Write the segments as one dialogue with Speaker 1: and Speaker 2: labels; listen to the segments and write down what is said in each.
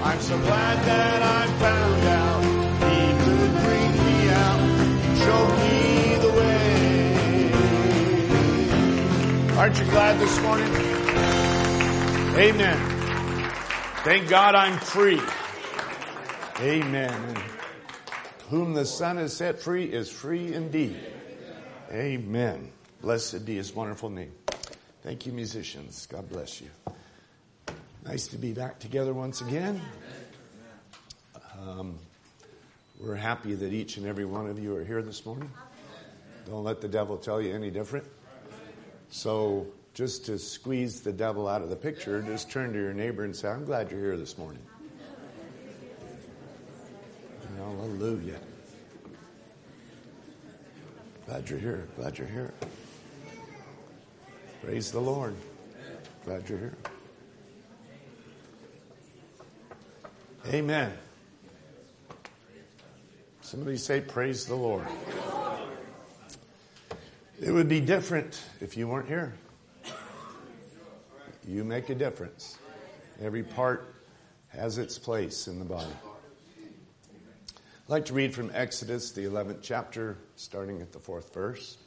Speaker 1: I'm so glad that I found out He could bring me out, show me the way. Aren't you glad this morning? Amen. Thank God I'm free. Amen. Whom the Son has set free is free indeed. Amen. Blessed be His wonderful name. Thank you, musicians. God bless you. Nice to be back together once again. We're happy that each and every one of you are here this morning. Don't let the devil tell you any different. So just to squeeze the devil out of the picture, just turn to your neighbor and say, I'm glad you're here this morning. Hallelujah. Glad you're here. Glad you're here. Praise the Lord. Glad you're here. Amen. Somebody say, praise the Lord. It would be different if you weren't here. You make a difference. Every part has its place in the body. I'd like to read from Exodus, the 11th chapter, starting at the 4th verse.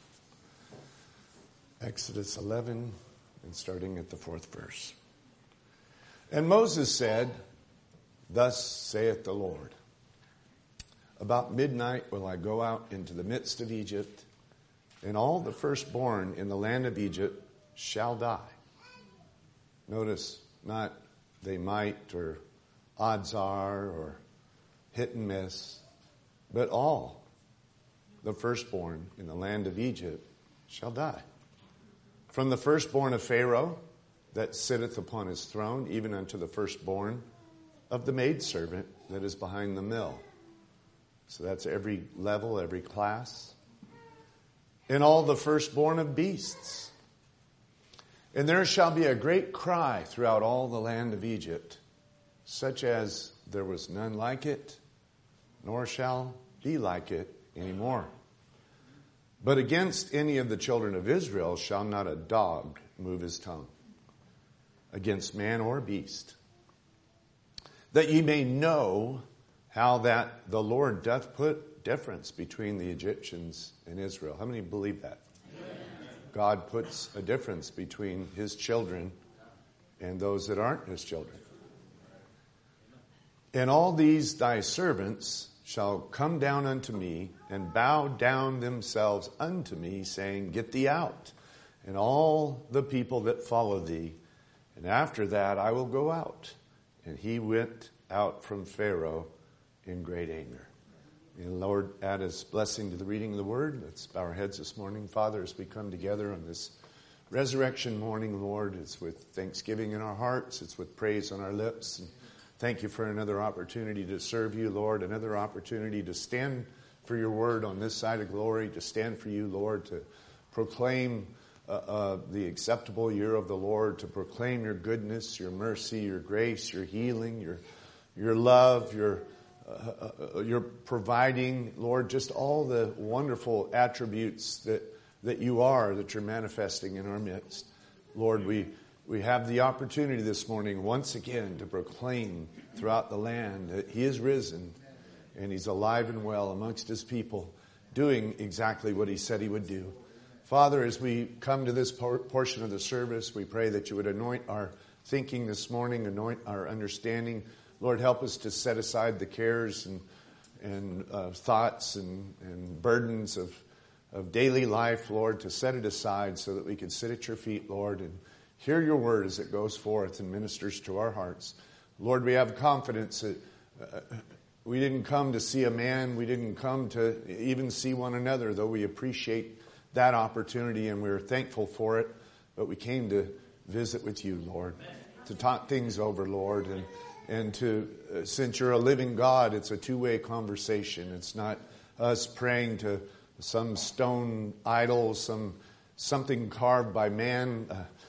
Speaker 1: Exodus 11, and starting at the 4th verse. And Moses said, Thus saith the Lord, about midnight will I go out into the midst of Egypt, and all the firstborn in the land of Egypt shall die. Notice, not they might or odds are or hit and miss, but all the firstborn in the land of Egypt shall die. From the firstborn of Pharaoh that sitteth upon his throne, even unto the firstborn of the maidservant that is behind the mill. So that's every level, every class. And all the firstborn of beasts. And there shall be a great cry throughout all the land of Egypt, such as there was none like it, nor shall be like it anymore. But against any of the children of Israel shall not a dog move his tongue, against man or beast, that ye may know how that the Lord doth put difference between the Egyptians and Israel. How many believe that? Amen. God puts a difference between His children and those that aren't His children. And all these thy servants shall come down unto me and bow down themselves unto me, saying, Get thee out, and all the people that follow thee. And after that I will go out. And he went out from Pharaoh in great anger. May the Lord add His blessing to the reading of the Word. Let's bow our heads this morning. Father, as we come together on this resurrection morning, Lord, it's with thanksgiving in our hearts. It's with praise on our lips. And thank you for another opportunity to serve you, Lord, another opportunity to stand for your word on this side of glory, to stand for you, Lord, to proclaim the acceptable year of the Lord, to proclaim your goodness, your mercy, your grace, your healing, your love, your providing, Lord, just all the wonderful attributes that you are, that you're manifesting in our midst. Lord, we have the opportunity this morning once again to proclaim throughout the land that He is risen and He's alive and well amongst His people, doing exactly what He said He would do. Father, as we come to this portion of the service, we pray that you would anoint our thinking this morning, anoint our understanding. Lord, help us to set aside the cares and thoughts and burdens of daily life, Lord, to set it aside so that we can sit at your feet, Lord, and hear your word as it goes forth and ministers to our hearts. Lord, we have confidence that we didn't come to see a man. We didn't come to even see one another, though we appreciate that opportunity and we're thankful for it. But we came to visit with you, Lord, to talk things over, Lord, and to, since you're a living God, it's a two-way conversation. It's not us praying to some stone idol, something carved by man,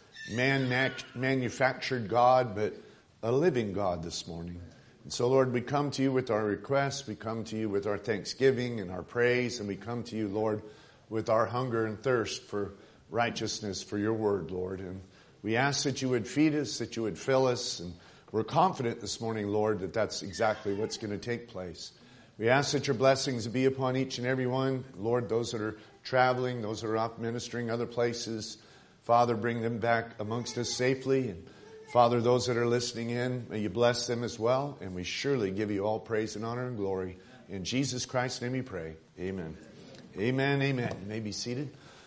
Speaker 1: manufactured God, but a living God this morning. And so, Lord, we come to you with our requests. We come to you with our thanksgiving and our praise. And we come to you, Lord, with our hunger and thirst for righteousness, for your word, Lord. And we ask that you would feed us, that you would fill us. And We're confident this morning, Lord, that that's exactly what's going to take place. We ask that your blessings be upon each and every one. Lord, those that are traveling, those that are off ministering other places, Father, bring them back amongst us safely. And Father, those that are listening in, may you bless them as well. And we surely give you all praise and honor and glory. In Jesus Christ's name we pray. Amen. Amen, amen. You may be seated.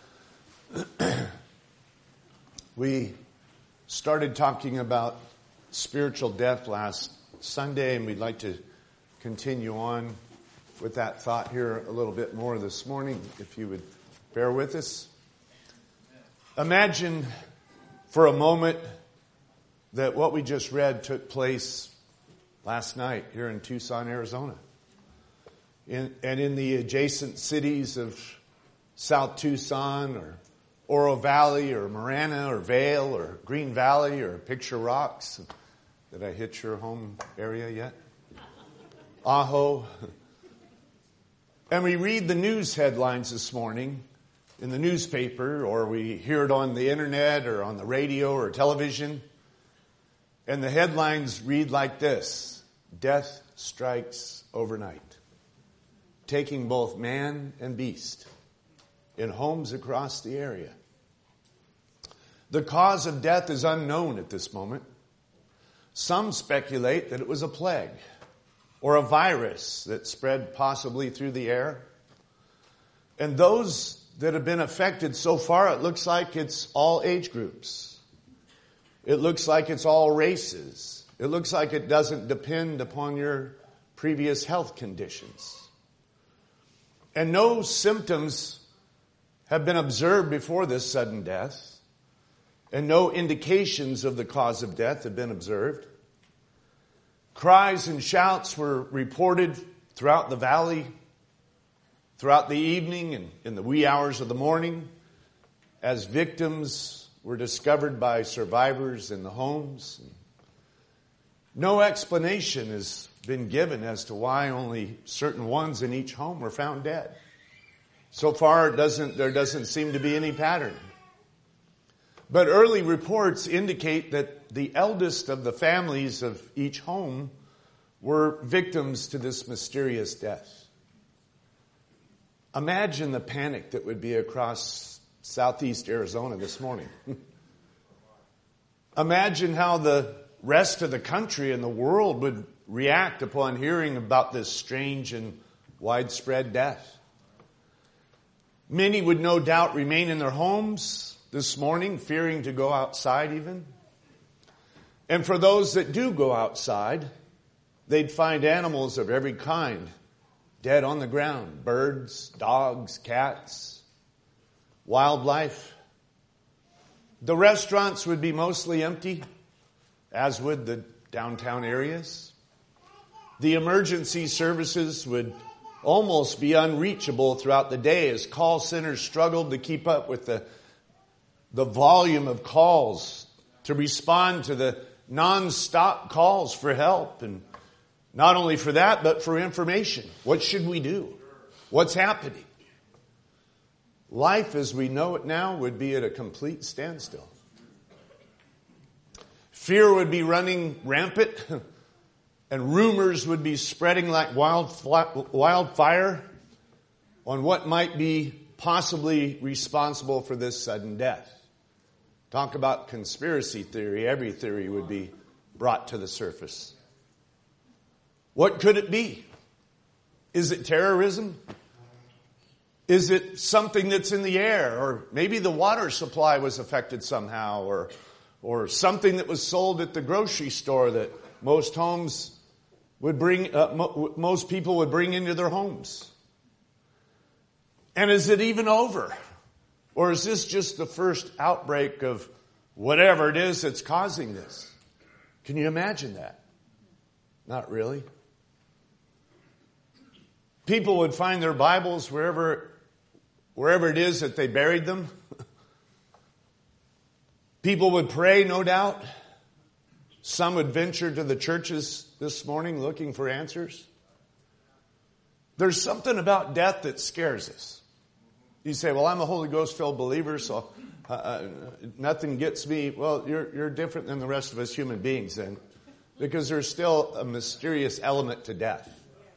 Speaker 1: We started talking about spiritual death last Sunday, and we'd like to continue on with that thought here a little bit more this morning, if you would bear with us. Imagine for a moment that what we just read took place last night here in Tucson, Arizona. And in the adjacent cities of South Tucson or Oro Valley or Marana or Vail or Green Valley or Picture Rocks. Did I hit your home area yet? Ajo. And we read the news headlines this morning in the newspaper, or we hear it on the internet or on the radio or television. And the headlines read like this: death strikes overnight, taking both man and beast in homes across the area. The cause of death is unknown at this moment. Some speculate that it was a plague or a virus that spread possibly through the air. And those that have been affected so far, it looks like it's all age groups. It looks like it's all races. It looks like it doesn't depend upon your previous health conditions. And no symptoms have been observed before this sudden death. And no indications of the cause of death have been observed. Cries and shouts were reported throughout the valley, throughout the evening and in the wee hours of the morning, as victims were discovered by survivors in the homes. No explanation has been given as to why only certain ones in each home were found dead. So far, there doesn't seem to be any pattern. But early reports indicate that the eldest of the families of each home were victims to this mysterious death. Imagine the panic that would be across southeast Arizona this morning. Imagine how the rest of the country and the world would react upon hearing about this strange and widespread death. Many would no doubt remain in their homes this morning, fearing to go outside even. And for those that do go outside, they'd find animals of every kind dead on the ground. Birds, dogs, cats, wildlife. The restaurants would be mostly empty, as would the downtown areas. The emergency services would almost be unreachable throughout the day as call centers struggled to keep up with the volume of calls, to respond to the non-stop calls for help. And not only for that, but for information. What should we do? What's happening? Life as we know it now would be at a complete standstill. Fear would be running rampant, and rumors would be spreading like wildfire on what might be possibly responsible for this sudden death. Talk about conspiracy theory. Every theory would be brought to the surface. What could it be? Is it terrorism? Is it something that's in the air? Or maybe the water supply was affected somehow, or something that was sold at the grocery store that most homes would bring, most people would bring into their homes. And is it even over? Or is this just the first outbreak of whatever it is that's causing this? Can you imagine that? Not really. People would find their Bibles wherever it is that they buried them. People would pray, no doubt. Some would venture to the churches this morning looking for answers. There's something about death that scares us. You say, well, I'm a Holy Ghost-filled believer, so nothing gets me. Well, you're different than the rest of us human beings then. because there's still a mysterious element to death.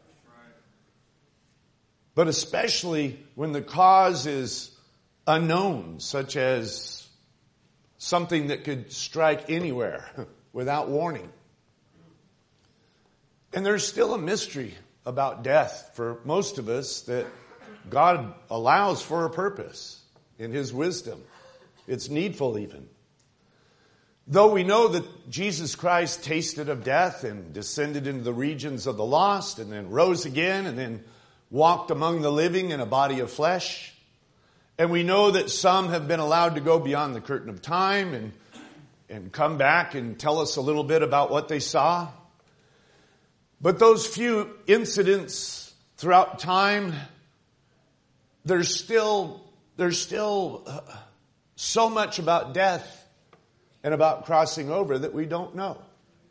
Speaker 1: But especially when the cause is unknown, such as something that could strike anywhere without warning. And there's still a mystery about death for most of us that God allows for a purpose in His wisdom. It's needful even. Though we know that Jesus Christ tasted of death and descended into the regions of the lost and then rose again and then walked among the living in a body of flesh. And we know that some have been allowed to go beyond the curtain of time and come back and tell us a little bit about what they saw. But those few incidents throughout time, there's still so much about death and about crossing over that we don't know.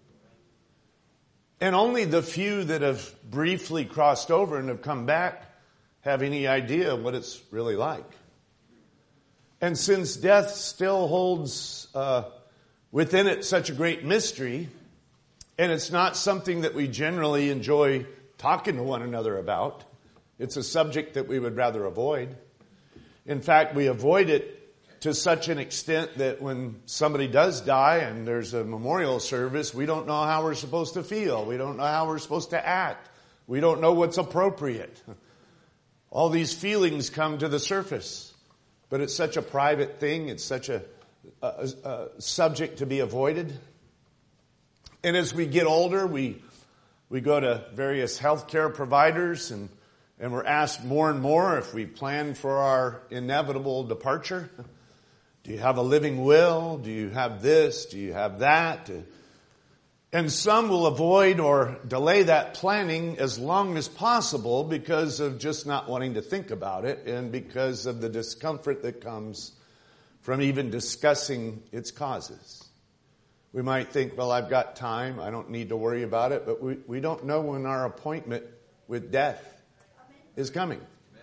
Speaker 1: And only the few that have briefly crossed over and have come back have any idea what it's really like. And since death still holds within it such a great mystery, and it's not something that we generally enjoy talking to one another about, it's a subject that we would rather avoid. In fact, we avoid it to such an extent that when somebody does die and there's a memorial service, we don't know how we're supposed to feel. We don't know how we're supposed to act. We don't know what's appropriate. All these feelings come to the surface. But it's such a private thing. It's such a subject to be avoided. And as we get older, we go to various healthcare providers and we're asked more and more if we plan for our inevitable departure. Do you have a living will? Do you have this? Do you have that? And some will avoid or delay that planning as long as possible because of just not wanting to think about it and because of the discomfort that comes from even discussing its causes. We might think, well, I've got time. I don't need to worry about it. But we don't know when our appointment with death is coming.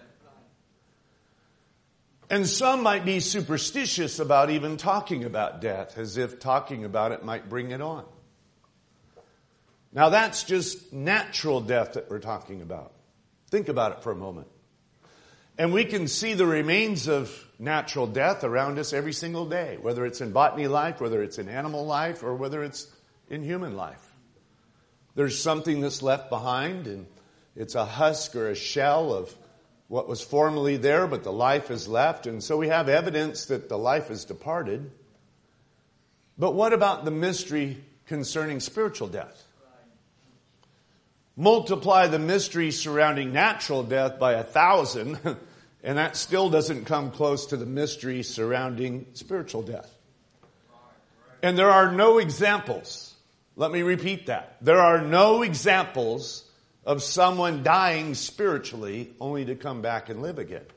Speaker 1: And some might be superstitious about even talking about death, as if talking about it might bring it on. Now that's just natural death that we're talking about. Think about it for a moment. And we can see the remains of natural death around us every single day, whether it's in botany life, whether it's in animal life, or whether it's in human life. There's something that's left behind, and it's a husk or a shell of what was formerly there, but the life is left. And so we have evidence that the life has departed. But what about the mystery concerning spiritual death? Multiply the mystery surrounding natural death by 1,000, and that still doesn't come close to the mystery surrounding spiritual death. And there are no examples. Let me repeat that. There are no examples of someone dying spiritually only to come back and live again.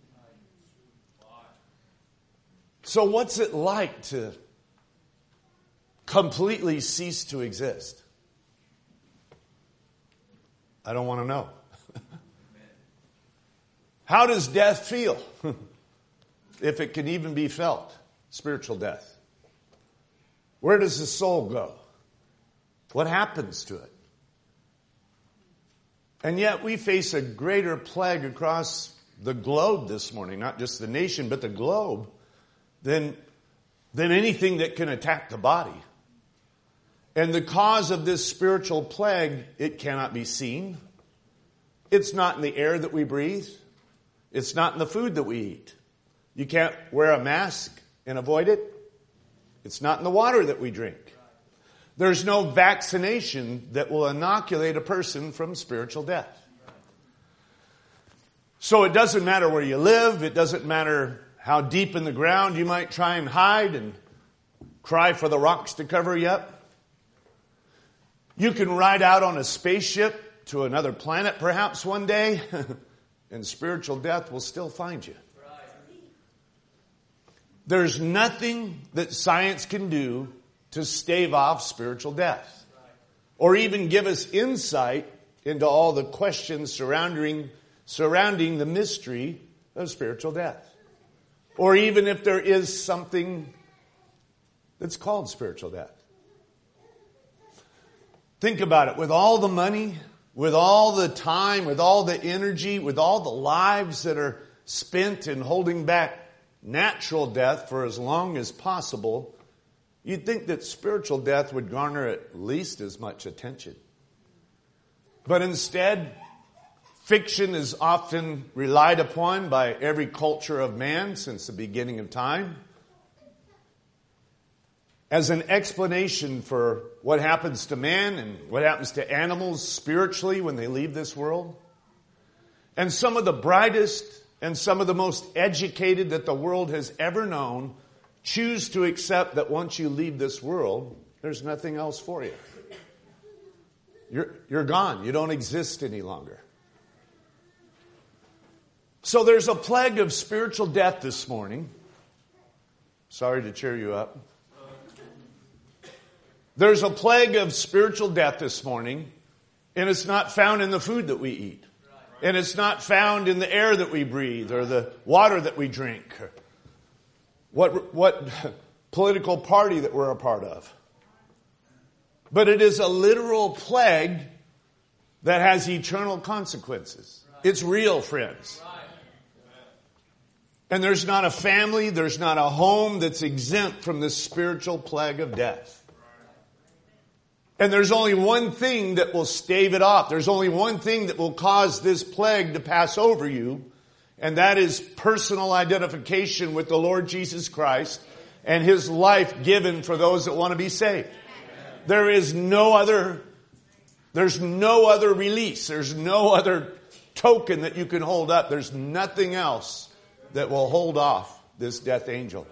Speaker 1: So what's it like to completely cease to exist? I don't want to know. How does death feel? If it can even be felt, spiritual death. Where does the soul go? What happens to it? And yet we face a greater plague across the globe this morning, not just the nation, but the globe, than anything that can attack the body. And the cause of this spiritual plague, it cannot be seen. It's not in the air that we breathe. It's not in the food that we eat. You can't wear a mask and avoid it. It's not in the water that we drink. There's no vaccination that will inoculate a person from spiritual death. So it doesn't matter where you live. It doesn't matter how deep in the ground you might try and hide and cry for the rocks to cover you up. You can ride out on a spaceship to another planet perhaps one day, and spiritual death will still find you. There's nothing that science can do to stave off spiritual death, or even give us insight into all the questions surrounding the mystery of spiritual death, or even if there is something that's called spiritual death. Think about it. With all the money, with all the time, with all the energy, with all the lives that are spent in holding back natural death for as long as possible, you'd think that spiritual death would garner at least as much attention. But instead, fiction is often relied upon by every culture of man since the beginning of time as an explanation for what happens to man and what happens to animals spiritually when they leave this world. And some of the brightest and some of the most educated that the world has ever known choose to accept that once you leave this world, there's nothing else for you. You're gone. You don't exist any longer. So there's a plague of spiritual death this morning. Sorry to cheer you up. There's a plague of spiritual death this morning, and it's not found in the food that we eat. And it's not found in the air that we breathe or the water that we drink. What political party that we're a part of. But it is a literal plague that has eternal consequences. It's real, friends. And there's not a family, there's not a home that's exempt from this spiritual plague of death. And there's only one thing that will stave it off. There's only one thing that will cause this plague to pass over you. And that is personal identification with the Lord Jesus Christ and His life given for those that want to be saved. There's no other release. There's no other token that you can hold up. There's nothing else that will hold off this death angel.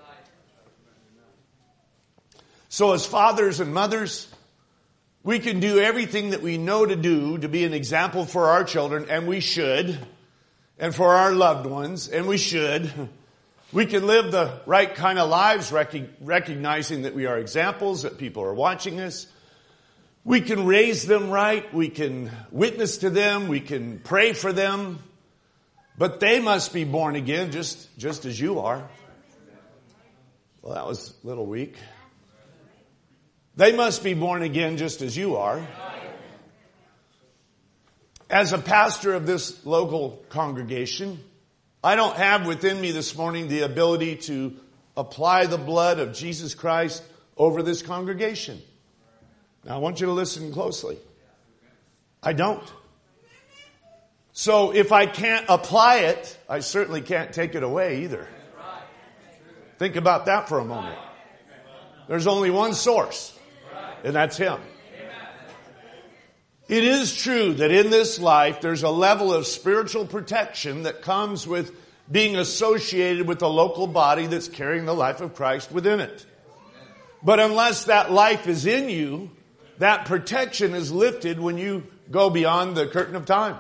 Speaker 1: So as fathers and mothers, we can do everything that we know to do to be an example for our children, and we should, and for our loved ones, and we should. We can live the right kind of lives, recognizing that we are examples, that people are watching us. We can raise them right. We can witness to them. We can pray for them. But they must be born again just as you are. Well, that was a little weak. They must be born again just as you are. As a pastor of this local congregation, I don't have within me this morning the ability to apply the blood of Jesus Christ over this congregation. Now, I want you to listen closely. I don't. So if I can't apply it, I certainly can't take it away either. Think about that for a moment. There's only one source, and that's Him. It is true that in this life there's a level of spiritual protection that comes with being associated with a local body that's carrying the life of Christ within it. But unless that life is in you, that protection is lifted when you go beyond the curtain of time.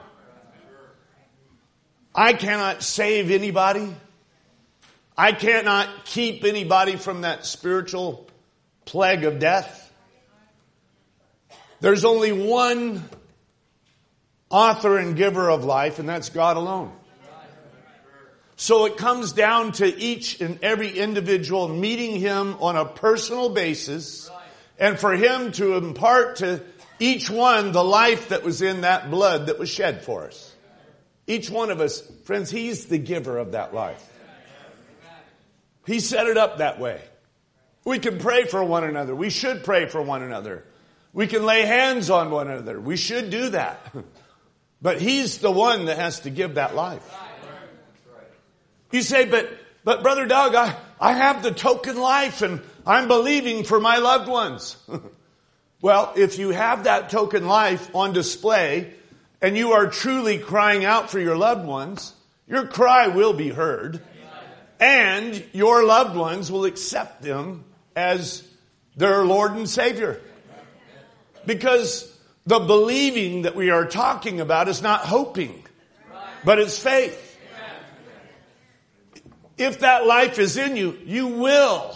Speaker 1: I cannot save anybody. I cannot keep anybody from that spiritual plague of death. There's only one author and giver of life, and that's God alone. So it comes down to each and every individual meeting Him on a personal basis, and for Him to impart to each one the life that was in that blood that was shed for us. Each one of us, friends, He's the giver of that life. He set it up that way. We can pray for one another. We should pray for one another. We can lay hands on one another. We should do that. But He's the one that has to give that life. You say, but Brother Doug, I have the token life and I'm believing for my loved ones. Well, if you have that token life on display and you are truly crying out for your loved ones, your cry will be heard and your loved ones will accept them as their Lord and Savior. Because the believing that we are talking about is not hoping, but it's faith. If that life is in you, you will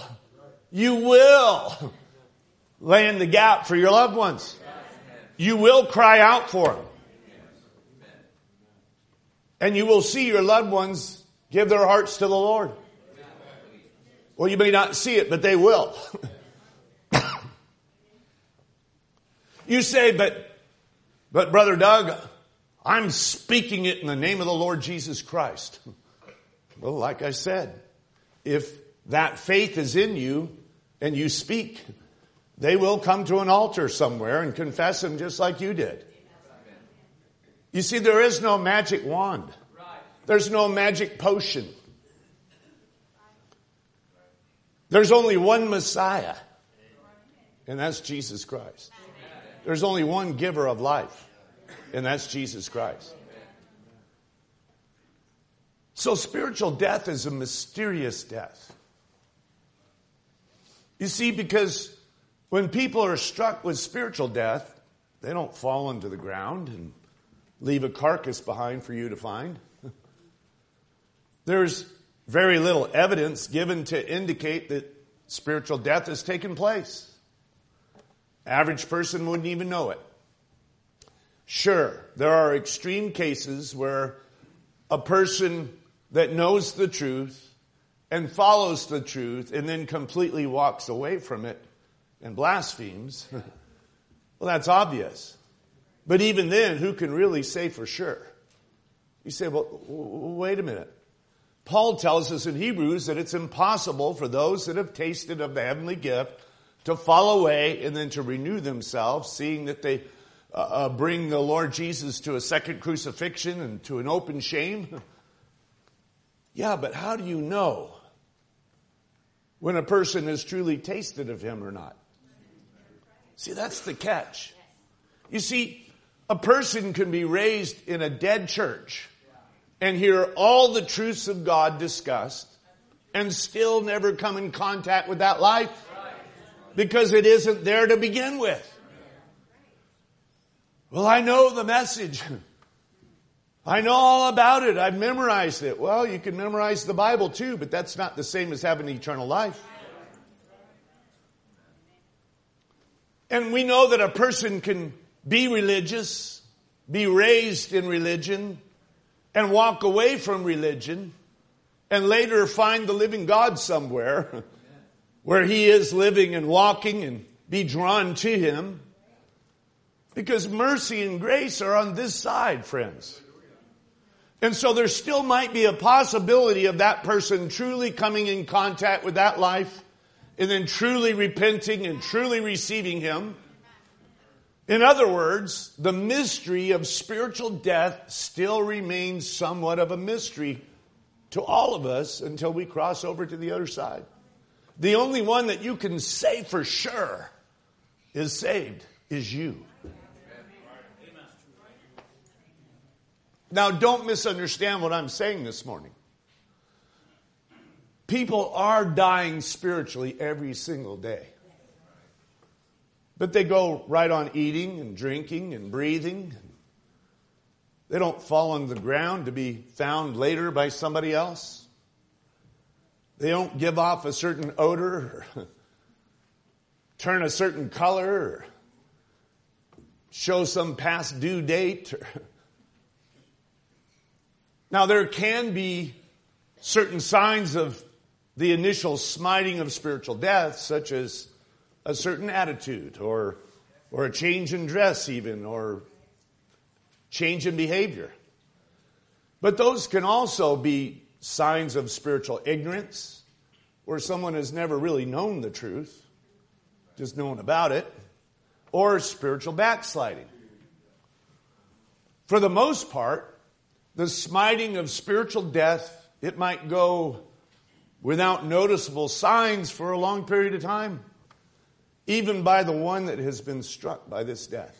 Speaker 1: lay in the gap for your loved ones. You will cry out for them. And you will see your loved ones give their hearts to the Lord. Well, you may not see it, but they will. You say, but Brother Doug, I'm speaking it in the name of the Lord Jesus Christ. Well, like I said, if that faith is in you and you speak, they will come to an altar somewhere and confess Him just like you did. You see, there is no magic wand. There's no magic potion. There's only one Messiah, and that's Jesus Christ. There's only one giver of life, and that's Jesus Christ. So spiritual death is a mysterious death. You see, because when people are struck with spiritual death, they don't fall into the ground and leave a carcass behind for you to find. There's very little evidence given to indicate that spiritual death has taken place. Average person wouldn't even know it. Sure, there are extreme cases where a person that knows the truth and follows the truth and then completely walks away from it and blasphemes, well, that's obvious. But even then, who can really say for sure? You say, well, wait a minute. Paul tells us in Hebrews that it's impossible for those that have tasted of the heavenly gift to fall away and then to renew themselves, seeing that they bring the Lord Jesus to a second crucifixion and to an open shame. Yeah, but how do you know when a person has truly tasted of Him or not? See, that's the catch. You see, a person can be raised in a dead church and hear all the truths of God discussed and still never come in contact with that life because it isn't there to begin with. Well, I know the message. I know all about it. I've memorized it. Well, you can memorize the Bible too, but that's not the same as having eternal life. And we know that a person can be religious, be raised in religion, and walk away from religion, and later find the living God somewhere where He is living and walking and be drawn to Him. Because mercy and grace are on this side, friends. And so there still might be a possibility of that person truly coming in contact with that life and then truly repenting and truly receiving Him. In other words, the mystery of spiritual death still remains somewhat of a mystery to all of us until we cross over to the other side. The only one that you can say for sure is saved is you. Now, don't misunderstand what I'm saying this morning. People are dying spiritually every single day. But they go right on eating and drinking and breathing. They don't fall on the ground to be found later by somebody else. They don't give off a certain odor or turn a certain color or show some past due date. Now, there can be certain signs of the initial smiting of spiritual death, such as a certain attitude or a change in dress even, or change in behavior. But those can also be signs of spiritual ignorance, where someone has never really known the truth, just known about it, or spiritual backsliding. For the most part, the smiting of spiritual death, it might go without noticeable signs for a long period of time, even by the one that has been struck by this death.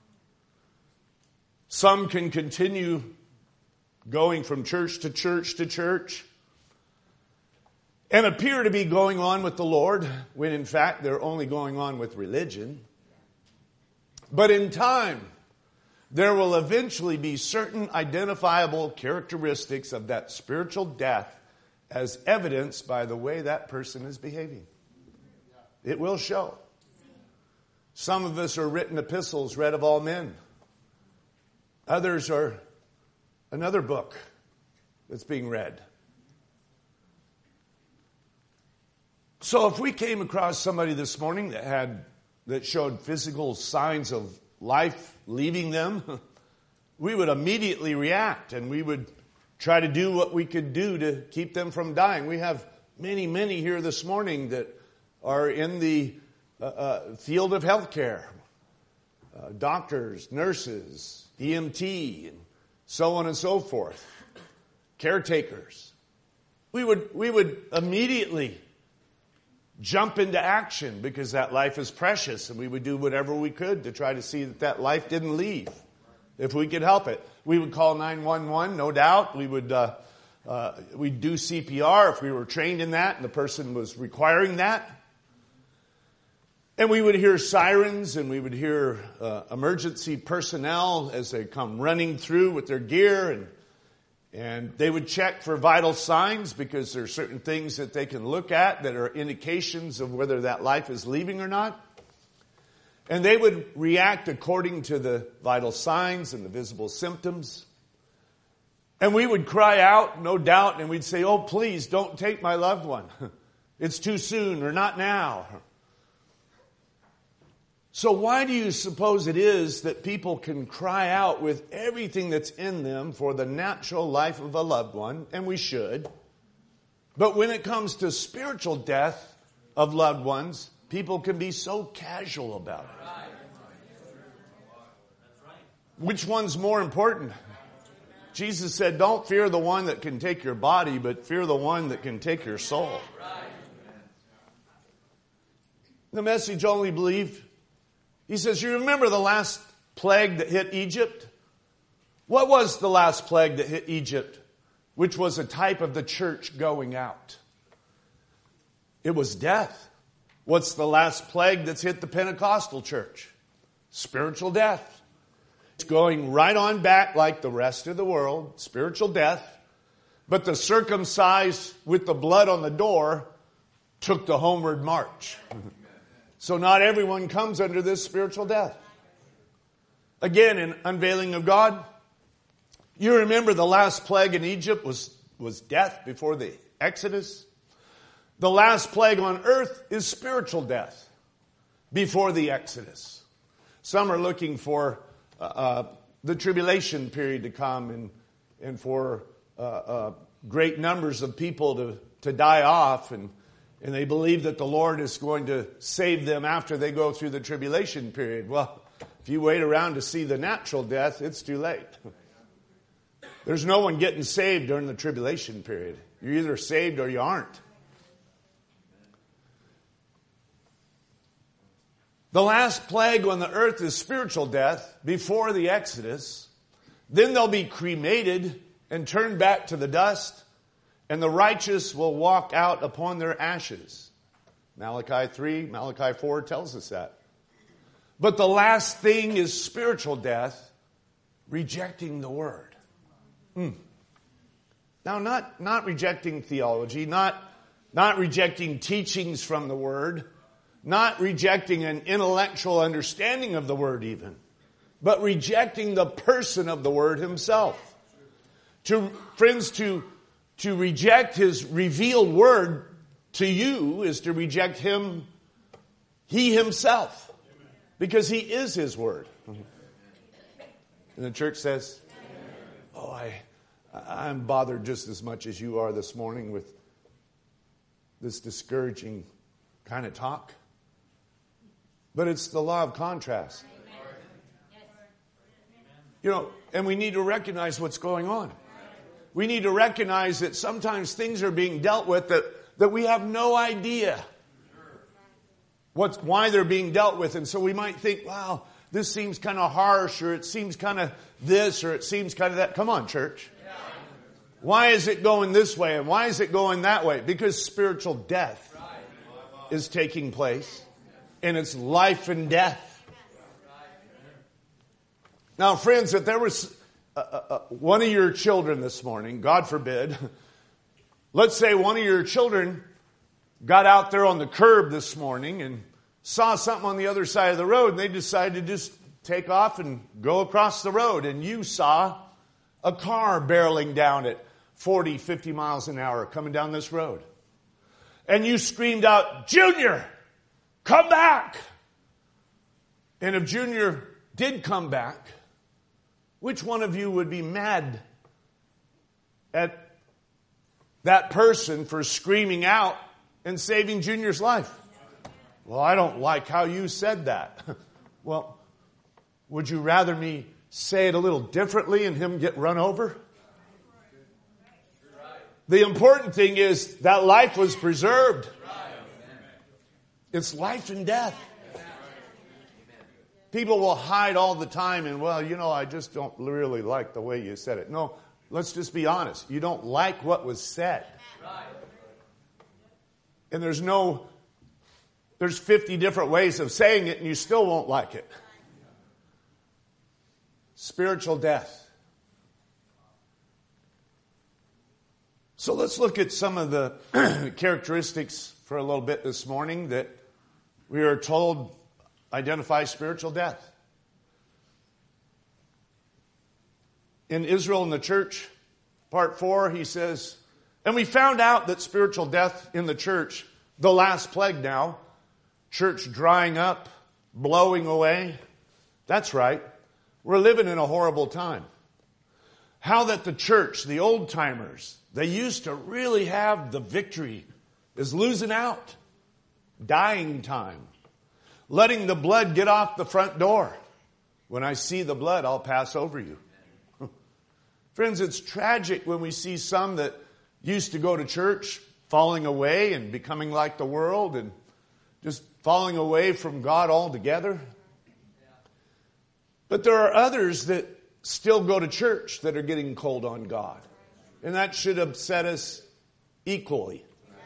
Speaker 1: Some can continue going from church to church to church and appear to be going on with the Lord, when in fact they're only going on with religion. But in time, there will eventually be certain identifiable characteristics of that spiritual death as evidenced by the way that person is behaving. It will show. Some of us are written epistles read of all men. Others are another book that's being read. So if we came across somebody this morning that had that showed physical signs of life leaving them, we would immediately react and we would try to do what we could do to keep them from dying. We have many here this morning that are in the field of healthcare. Doctors, nurses, EMT, and so on and so forth. Caretakers. We would immediately jump into action because that life is precious, and we would do whatever we could to try to see that life didn't leave if we could help it. We would call 911, no doubt. We'd do CPR if we were trained in that and the person was requiring that. And we would hear sirens and we would hear emergency personnel as they come running through with their gear, and they would check for vital signs because there are certain things that they can look at that are indications of whether that life is leaving or not. And they would react according to the vital signs and the visible symptoms. And we would cry out, no doubt, and we'd say, "Oh, please don't take my loved one. It's too soon," or "not now." So why do you suppose it is that people can cry out with everything that's in them for the natural life of a loved one, and we should, but when it comes to spiritual death of loved ones, people can be so casual about it? Which one's more important? Jesus said, don't fear the one that can take your body, but fear the one that can take your soul. The Message only believe. He says, you remember the last plague that hit Egypt? What was the last plague that hit Egypt, which was a type of the church going out? It was death. What's the last plague that's hit the Pentecostal church? Spiritual death. It's going right on back like the rest of the world, spiritual death. But the circumcised with the blood on the door took the homeward march. So not everyone comes under this spiritual death. Again, in Unveiling of God, you remember the last plague in Egypt was death before the Exodus. The last plague on earth is spiritual death before the Exodus. Some are looking for the tribulation period to come and for great numbers of people to die off, and they believe that the Lord is going to save them after they go through the tribulation period. Well, if you wait around to see the natural death, it's too late. There's no one getting saved during the tribulation period. You're either saved or you aren't. The last plague on the earth is spiritual death before the Exodus. Then they'll be cremated and turned back to the dust, and the righteous will walk out upon their ashes. Malachi 3, Malachi 4 tells us that. But the last thing is spiritual death, rejecting the word. Now, not rejecting theology, not rejecting teachings from the word, not rejecting an intellectual understanding of the word even, but rejecting the person of the word himself. Friends, to reject his revealed word to you is to reject him, he himself, because he is his word. And the church says, oh, I'm bothered just as much as you are this morning with this discouraging kind of talk. But it's the law of contrast. You know, and we need to recognize what's going on. We need to recognize that sometimes things are being dealt with that we have no idea why they're being dealt with. And so we might think, wow, this seems kind of harsh, or it seems kind of this, or it seems kind of that. Come on, church. Why is it going this way and why is it going that way? Because spiritual death is taking place. And it's life and death. Now, friends, if there was one of your children this morning, God forbid, let's say one of your children got out there on the curb this morning and saw something on the other side of the road, and they decided to just take off and go across the road, and you saw a car barreling down at 40, 50 miles an hour coming down this road. And you screamed out, "Junior, come back!" And if Junior did come back, which one of you would be mad at that person for screaming out and saving Junior's life? Well, I don't like how you said that. Well, would you rather me say it a little differently and him get run over? The important thing is that life was preserved. It's life and death. People will hide all the time and, well, I just don't really like the way you said it. No, let's just be honest. You don't like what was said. And there's 50 different ways of saying it and you still won't like it. Spiritual death. So let's look at some of the characteristics for a little bit this morning that we are told identify spiritual death. In Israel and the church, part 4, he says, and we found out that spiritual death in the church, the last plague now, church drying up, blowing away. That's right. We're living in a horrible time. How that the church, the old timers, they used to really have the victory, is losing out. Dying time. Letting the blood get off the front door. When I see the blood, I'll pass over you. Friends, it's tragic when we see some that used to go to church falling away and becoming like the world and just falling away from God altogether. But there are others that still go to church that are getting cold on God. And that should upset us equally.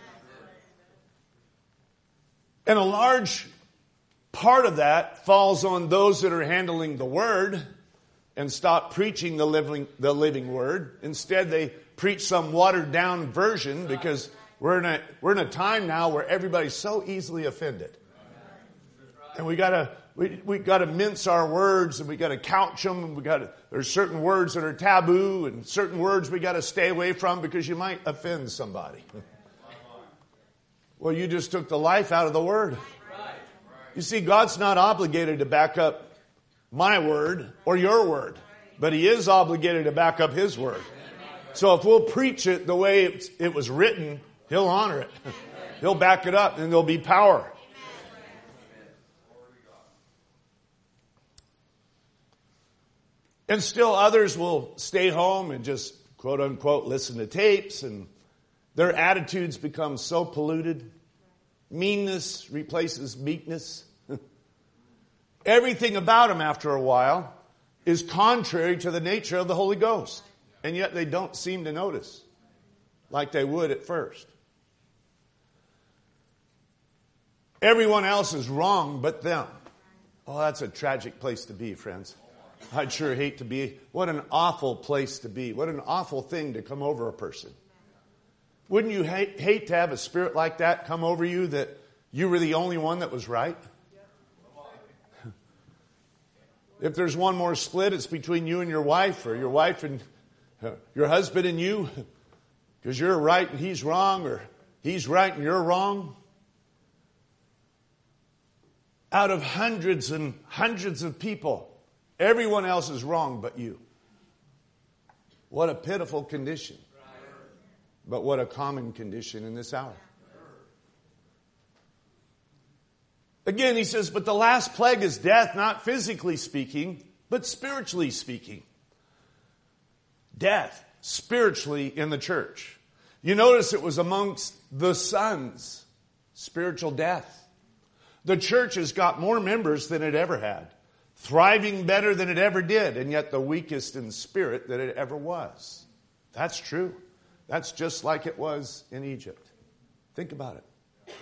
Speaker 1: And a large part of that falls on those that are handling the Word and stop preaching the living Word. Instead, they preach some watered down version because we're in a time now where everybody's so easily offended. And we gotta mince our words and we gotta couch them and there's certain words that are taboo and certain words we gotta stay away from because you might offend somebody. Well, you just took the life out of the Word. You see, God's not obligated to back up my word or your word, but He is obligated to back up His word. So if we'll preach it the way it was written, He'll honor it. He'll back it up and there'll be power. And still others will stay home and just, quote unquote, listen to tapes, and their attitudes become so polluted. Meanness replaces meekness. Everything about them after a while is contrary to the nature of the Holy Ghost. And yet they don't seem to notice like they would at first. Everyone else is wrong but them. Oh, that's a tragic place to be, friends. I'd sure hate to be. What an awful place to be. What an awful thing to come over a person. Wouldn't you hate to have a spirit like that come over you, that you were the only one that was right? If there's one more split, it's between you and your wife, or your wife and your husband and you, because you're right and he's wrong, or he's right and you're wrong. Out of hundreds and hundreds of people, everyone else is wrong but you. What a pitiful condition. But what a common condition in this hour. Again, he says, but the last plague is death, not physically speaking, but spiritually speaking. Death, spiritually, in the church. You notice it was amongst the sons, spiritual death. The church has got more members than it ever had, thriving better than it ever did, and yet the weakest in spirit that it ever was. That's true. That's just like it was in Egypt. Think about it.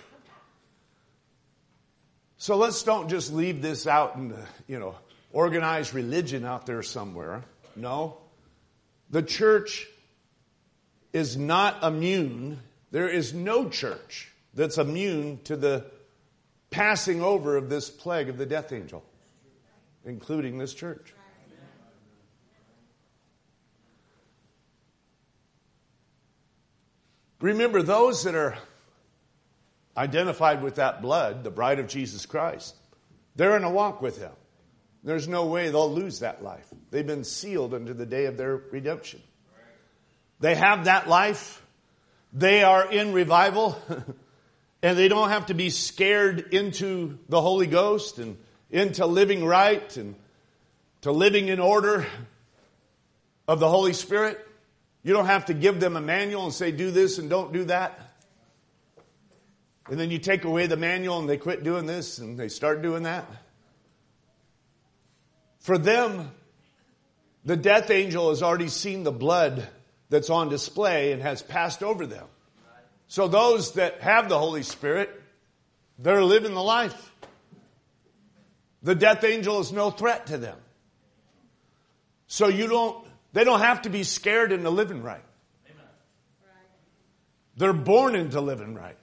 Speaker 1: So let's don't just leave this out in, organized religion out there somewhere. No. The church is not immune. There is no church that's immune to the passing over of this plague of the death angel, including this church. Remember, those that are identified with that blood, the bride of Jesus Christ, they're in a walk with Him. There's no way they'll lose that life. They've been sealed unto the day of their redemption. They have that life. They are in revival. And they don't have to be scared into the Holy Ghost and into living right and to living in order of the Holy Spirit. You don't have to give them a manual and say, do this and don't do that. And then you take away the manual and they quit doing this and they start doing that. For them, the death angel has already seen the blood that's on display and has passed over them. So those that have the Holy Spirit, they're living the life. The death angel is no threat to them. So they don't have to be scared into living right. They're born into living right.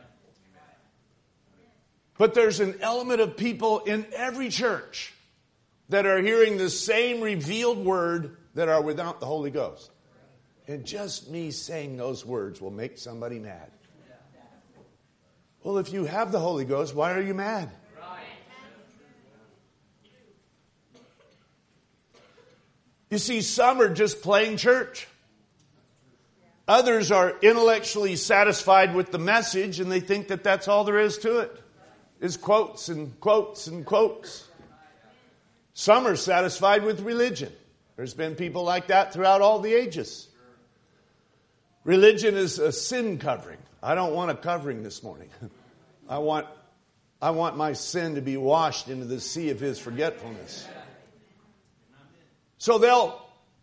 Speaker 1: But there's an element of people in every church that are hearing the same revealed word that are without the Holy Ghost. And just me saying those words will make somebody mad. Well, if you have the Holy Ghost, why are you mad? You see, some are just playing church. Others are intellectually satisfied with the message and they think that that's all there is to it. Is quotes and quotes and quotes. Some are satisfied with religion. There's been people like that throughout all the ages. Religion is a sin covering. I don't want a covering this morning. I want my sin to be washed into the sea of His forgetfulness. So they'll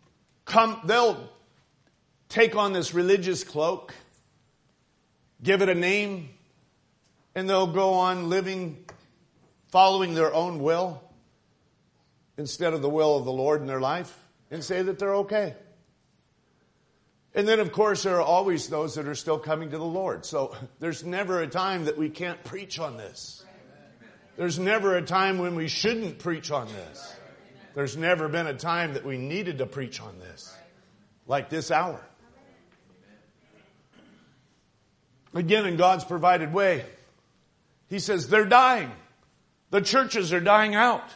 Speaker 1: take on this religious cloak, give it a name, and they'll go on living, following their own will instead of the will of the Lord in their life and say that they're okay. And then, of course, there are always those that are still coming to the Lord. So there's never a time that we can't preach on this. There's never a time when we shouldn't preach on this. There's never been a time that we needed to preach on this, like this hour. Again, in God's provided way, He says they're dying. The churches are dying out.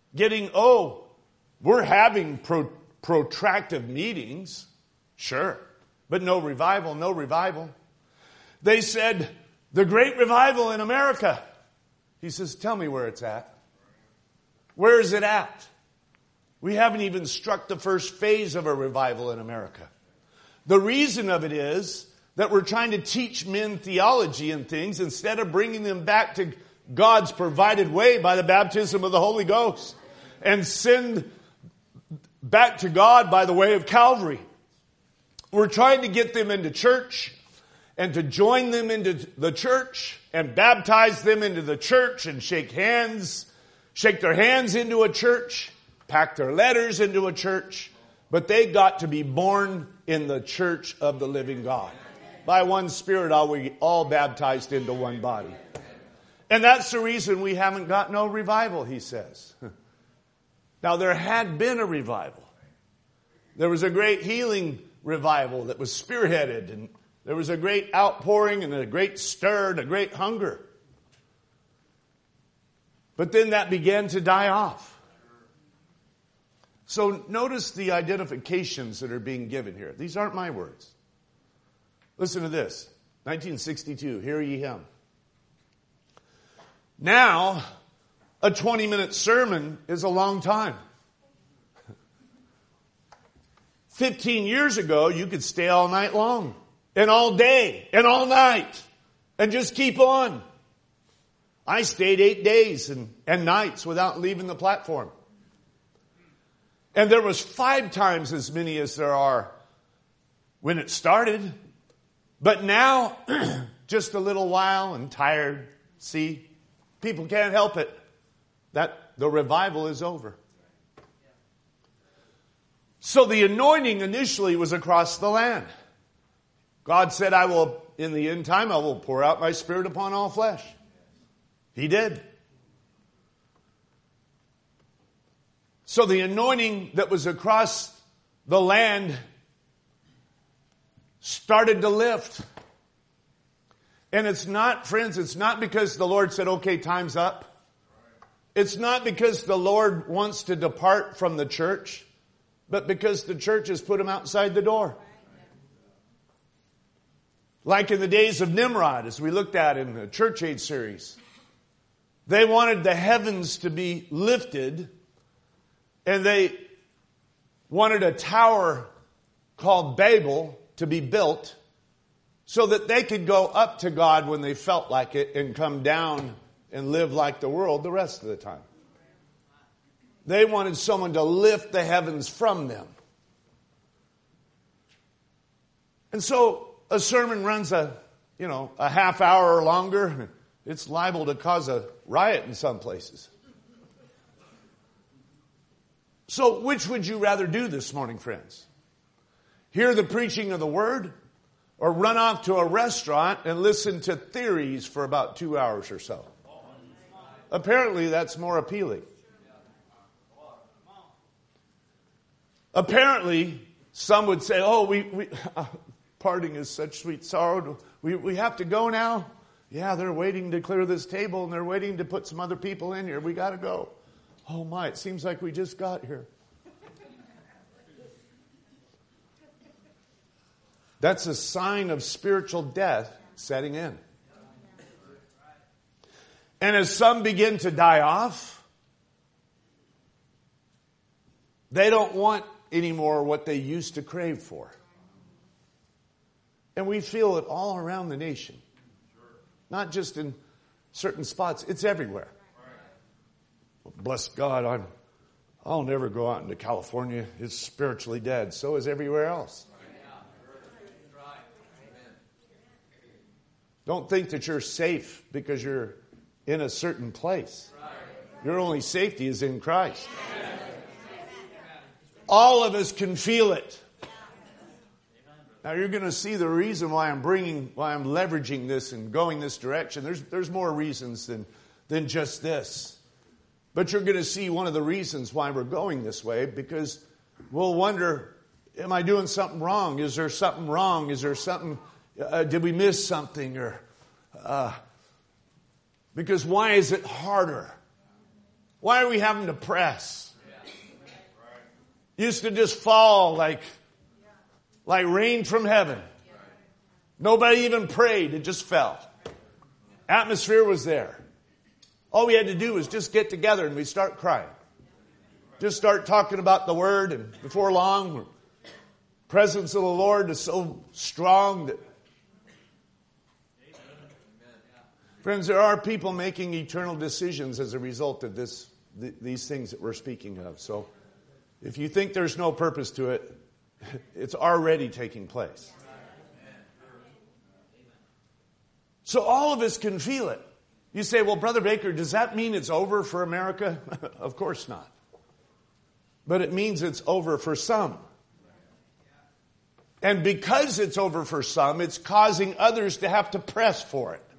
Speaker 1: We're having protracted meetings. Sure. But no revival, no revival. They said, the great revival in America. He says, tell me where it's at. Where is it at? We haven't even struck the first phase of a revival in America. The reason of it is that we're trying to teach men theology and things instead of bringing them back to God's provided way by the baptism of the Holy Ghost and send back to God by the way of Calvary. We're trying to get them into church and to join them into the church and baptize them into the church and shake their hands into a church, pack their letters into a church. But they got to be born in the church of the living God. By one Spirit are we all baptized into one body. And that's the reason we haven't got no revival, he says. Now, there had been a revival. There was a great healing revival that was spearheaded, and there was a great outpouring and a great stir and a great hunger. But then that began to die off. So notice the identifications that are being given here. These aren't my words. Listen to this. 1962, Hear Ye Him. Now, a 20-minute sermon is a long time. 15 years ago, you could stay all night long, and all day, and all night, and just keep on. I stayed 8 days and nights without leaving the platform. And there was 5 times as many as there are when it started. But now, just a little while and tired. See, people can't help it. That the revival is over. So the anointing initially was across the land. God said, in the end time, I will pour out my Spirit upon all flesh. He did. So the anointing that was across the land started to lift. And it's not, friends, it's not because the Lord said, okay, time's up. It's not because the Lord wants to depart from the church, but because the church has put him outside the door. Like in the days of Nimrod, as we looked at in the Church Age series. They wanted the heavens to be lifted, and they wanted a tower called Babel to be built so that they could go up to God when they felt like it and come down and live like the world the rest of the time. They wanted someone to lift the heavens from them. And so a sermon runs a half hour or longer. It's liable to cause a riot in some places. So which would you rather do this morning, friends? Hear the preaching of the Word, or run off to a restaurant and listen to theories for about 2 hours or so? Apparently that's more appealing. Apparently some would say, we parting is such sweet sorrow. We have to go now. Yeah, they're waiting to clear this table and they're waiting to put some other people in here. We got to go. Oh my, it seems like we just got here. That's a sign of spiritual death setting in. And as some begin to die off, they don't want anymore what they used to crave for. And we feel it all around the nation. Not just in certain spots. It's everywhere. Bless God, I'll never go out into California. It's spiritually dead. So is everywhere else. Don't think that you're safe because you're in a certain place. Your only safety is in Christ. All of us can feel it. Now you're going to see the reason why I'm leveraging this and going this direction. There's more reasons than just this. But you're going to see one of the reasons why we're going this way, because we'll wonder, am I doing something wrong? Is there something wrong? Is there something, did we miss something? Because why is it harder? Why are we having to press? Used to just fall like rain from heaven. Nobody even prayed. It just fell. Atmosphere was there. All we had to do was just get together and we start crying. Just start talking about the Word, and before long, the presence of the Lord is so strong that... Friends, there are people making eternal decisions as a result of these things that we're speaking of. So if you think there's no purpose to it, it's already taking place. So all of us can feel it. You say, well, Brother Baker, does that mean it's over for America? Of course not. But it means it's over for some. And because it's over for some, it's causing others to have to press for it.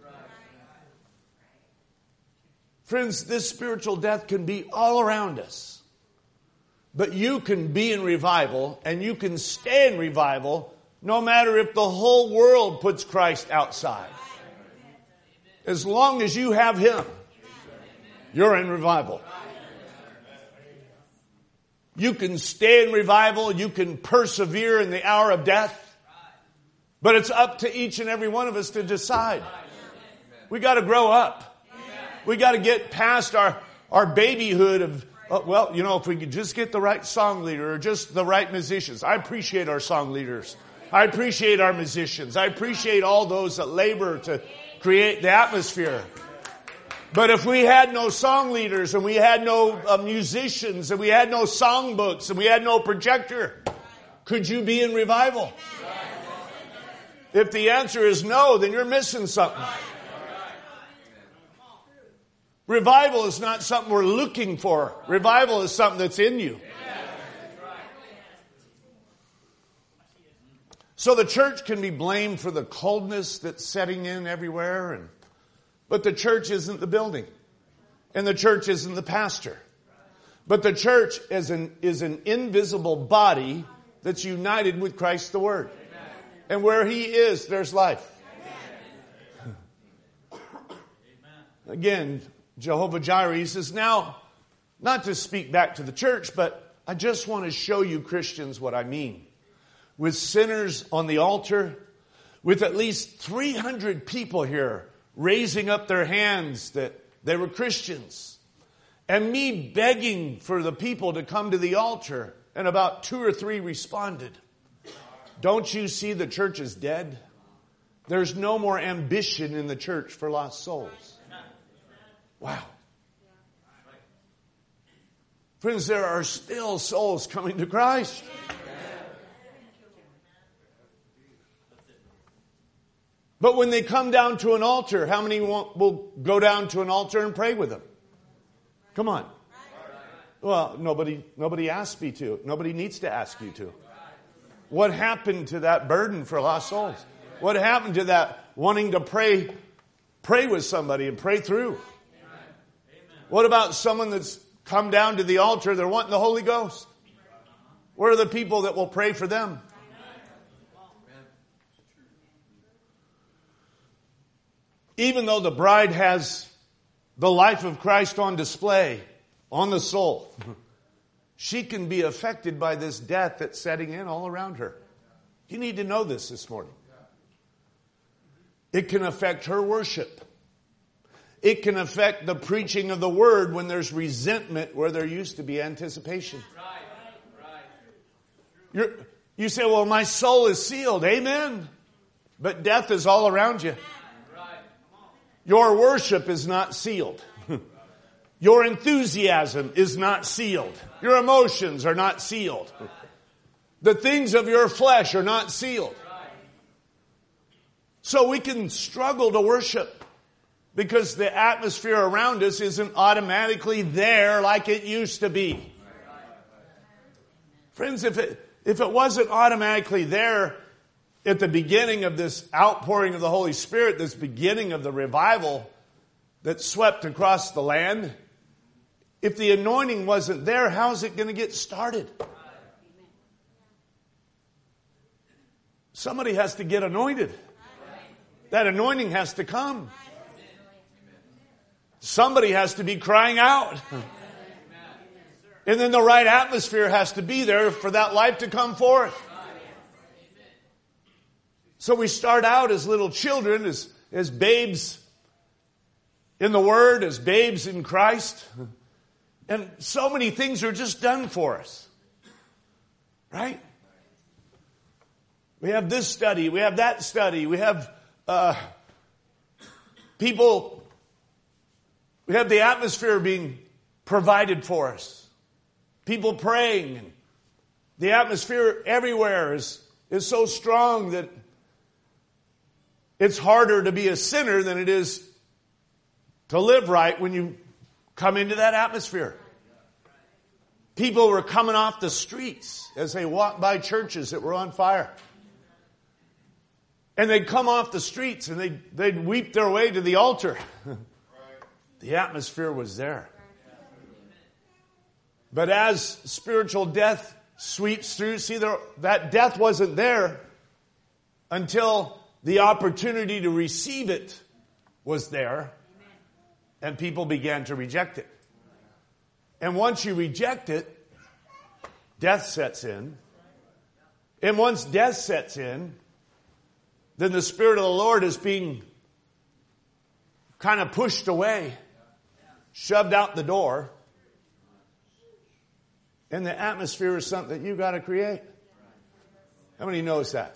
Speaker 1: Friends, this spiritual death can be all around us. But you can be in revival and you can stay in revival no matter if the whole world puts Christ outside. As long as you have Him, you're in revival. You can stay in revival. You can persevere in the hour of death. But it's up to each and every one of us to decide. We got to grow up. We got to get past our babyhood of, if we could just get the right song leader or just the right musicians. I appreciate our song leaders. I appreciate our musicians. I appreciate all those that labor to create the atmosphere. But if we had no song leaders and we had no musicians and we had no songbooks and we had no projector, could you be in revival? If the answer is no, then you're missing something. Revival is not something we're looking for. Revival is something that's in you. So the church can be blamed for the coldness that's setting in everywhere, but the church isn't the building. And the church isn't the pastor. But the church is an invisible body that's united with Christ the Word. And where He is, there's life. Again, Jehovah Jireh. He says, now, not to speak back to the church, but I just want to show you Christians what I mean. With sinners on the altar, with at least 300 people here raising up their hands that they were Christians, and me begging for the people to come to the altar, and about 2 or 3 responded. Don't you see the church is dead? There's no more ambition in the church for lost souls. Wow. Friends, there are still souls coming to Christ. But when they come down to an altar, how many will go down to an altar and pray with them? Come on. Well, nobody asked me to. Nobody needs to ask you to. What happened to that burden for lost souls? What happened to that wanting to pray with somebody and pray through? What about someone that's come down to the altar, they're wanting the Holy Ghost? Where are the people that will pray for them? Even though the bride has the life of Christ on display on the soul, she can be affected by this death that's setting in all around her. You need to know this morning. It can affect her worship. It can affect the preaching of the word when there's resentment where there used to be anticipation. You say, well, my soul is sealed. Amen. But death is all around you. Your worship is not sealed. Your enthusiasm is not sealed. Your emotions are not sealed. The things of your flesh are not sealed. So we can struggle to worship because the atmosphere around us isn't automatically there like it used to be. Friends, if it wasn't automatically there at the beginning of this outpouring of the Holy Spirit, this beginning of the revival that swept across the land, if the anointing wasn't there, how's it going to get started? Somebody has to get anointed. That anointing has to come. Somebody has to be crying out. And then the right atmosphere has to be there for that life to come forth. So we start out as little children, as babes in the Word, as babes in Christ. And so many things are just done for us. Right? We have this study, we have that study, we have people, we have the atmosphere being provided for us. People praying. And the atmosphere everywhere is so strong that it's harder to be a sinner than it is to live right when you come into that atmosphere. People were coming off the streets as they walked by churches that were on fire. And they'd come off the streets and they'd weep their way to the altar. The atmosphere was there. But as spiritual death sweeps through, that death wasn't there until the opportunity to receive it was there. And people began to reject it. And once you reject it, death sets in. And once death sets in, then the Spirit of the Lord is being kind of pushed away, shoved out the door. And the atmosphere is something that you got to create. How many knows that?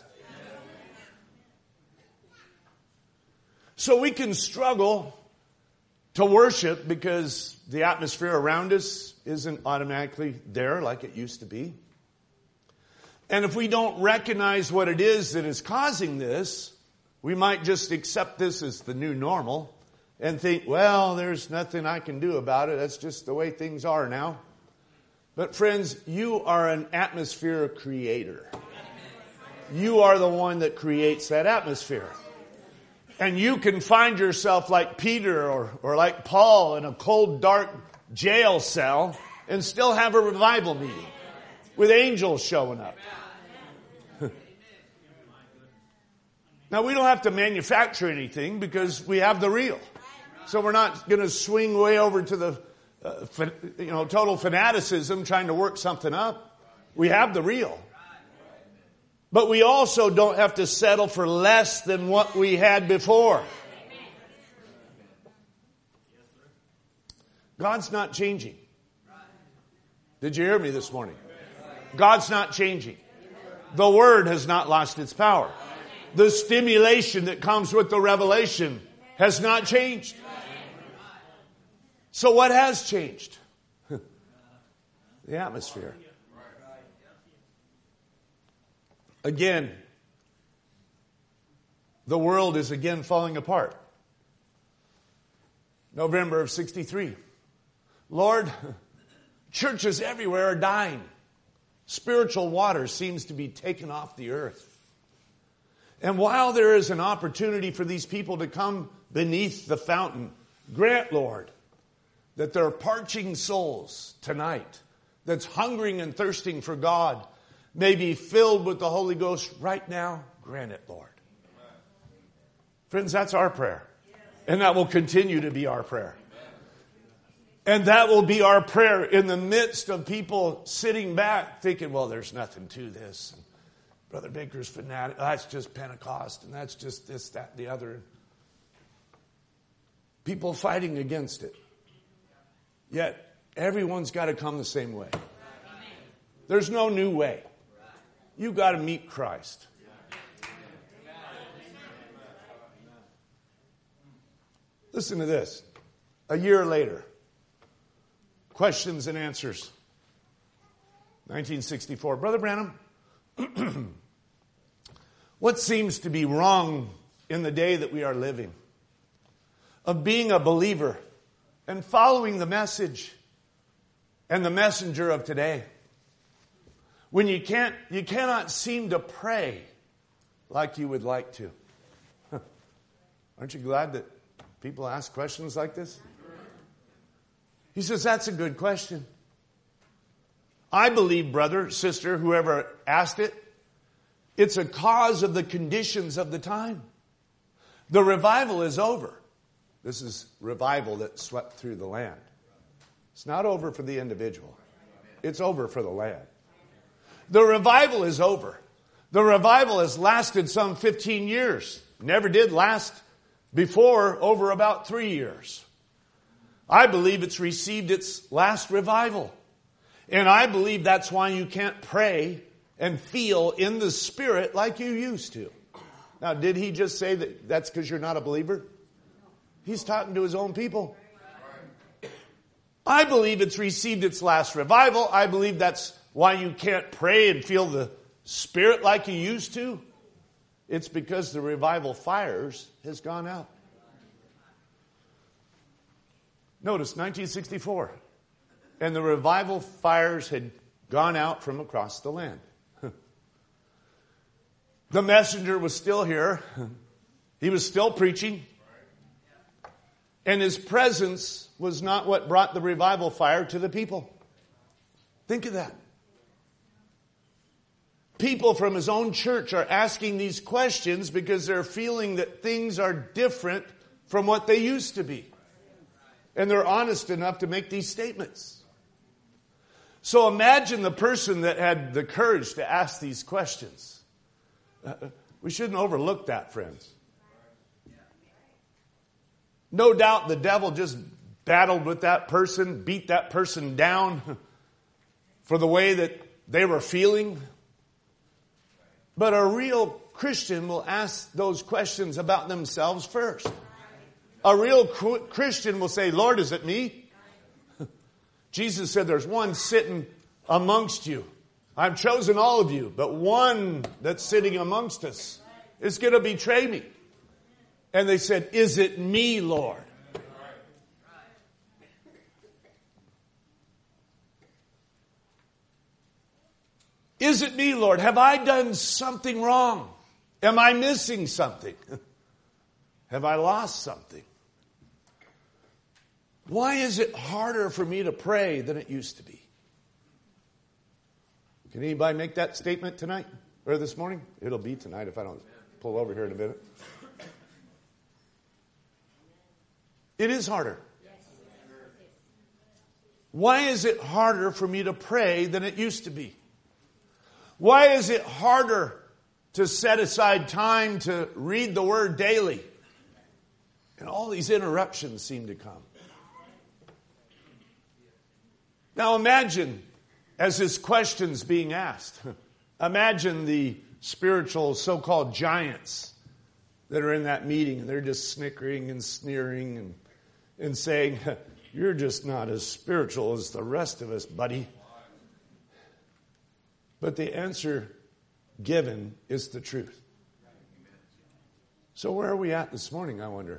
Speaker 1: So we can struggle to worship because the atmosphere around us isn't automatically there like it used to be. And if we don't recognize what it is that is causing this, we might just accept this as the new normal and think, well, there's nothing I can do about it. That's just the way things are now. But friends, you are an atmosphere creator. You are the one that creates that atmosphere. And you can find yourself like Peter or like Paul in a cold, dark jail cell and still have a revival meeting with angels showing up. Now, we don't have to manufacture anything because we have the real. So we're not going to swing way over to the total fanaticism trying to work something up. We have the real. But we also don't have to settle for less than what we had before. God's not changing. Did you hear me this morning? God's not changing. The Word has not lost its power. The stimulation that comes with the revelation has not changed. So what has changed? The atmosphere. Again, the world is again falling apart. November of 63. Lord, churches everywhere are dying. Spiritual water seems to be taken off the earth. And while there is an opportunity for these people to come beneath the fountain, grant, Lord, that their parching souls tonight, that's hungering and thirsting for God, may be filled with the Holy Ghost right now. Grant it, Lord. Friends, that's our prayer. And that will continue to be our prayer. And that will be our prayer in the midst of people sitting back thinking, well, there's nothing to this. And Brother Baker's fanatic. That's just Pentecost. And that's just this, that, the other. People fighting against it. Yet, everyone's got to come the same way. There's no new way. You've got to meet Christ. Listen to this. A year later, questions and answers. 1964. Brother Branham, what seems to be wrong in the day that we are living of being a believer and following the message and the messenger of today? When you cannot seem to pray like you would like to. Aren't you glad that people ask questions like this? He says, that's a good question. I believe, brother, sister, whoever asked it, it's a cause of the conditions of the time. The revival is over. This is revival that swept through the land. It's not over for the individual. It's over for the land. The revival is over. The revival has lasted some 15 years. Never did last before over about 3 years. I believe it's received its last revival. And I believe that's why you can't pray and feel in the Spirit like you used to. Now, did he just say that that's because you're not a believer? He's talking to his own people. I believe it's received its last revival. I believe that's why you can't pray and feel the Spirit like you used to. It's because the revival fires has gone out. Notice 1964. And the revival fires had gone out from across the land. The messenger was still here. He was still preaching. And his presence was not what brought the revival fire to the people. Think of that. People from his own church are asking these questions because they're feeling that things are different from what they used to be. And they're honest enough to make these statements. So imagine the person that had the courage to ask these questions. We shouldn't overlook that, friends. No doubt the devil just battled with that person, beat that person down for the way that they were feeling. But a real Christian will ask those questions about themselves first. A real Christian will say, Lord, is it me? Jesus said, there's one sitting amongst you. I've chosen all of you, but one that's sitting amongst us is going to betray me. And they said, is it me, Lord? Is it me, Lord? Have I done something wrong? Am I missing something? Have I lost something? Why is it harder for me to pray than it used to be? Can anybody make that statement tonight or this morning? It'll be tonight if I don't pull over here in a minute. It is harder. Why is it harder for me to pray than it used to be? Why is it harder to set aside time to read the Word daily? And all these interruptions seem to come. Now imagine, as this question's being asked, imagine the spiritual so-called giants that are in that meeting, and they're just snickering and sneering and saying, "You're just not as spiritual as the rest of us, buddy." But the answer given is the truth. So where are we at this morning, I wonder?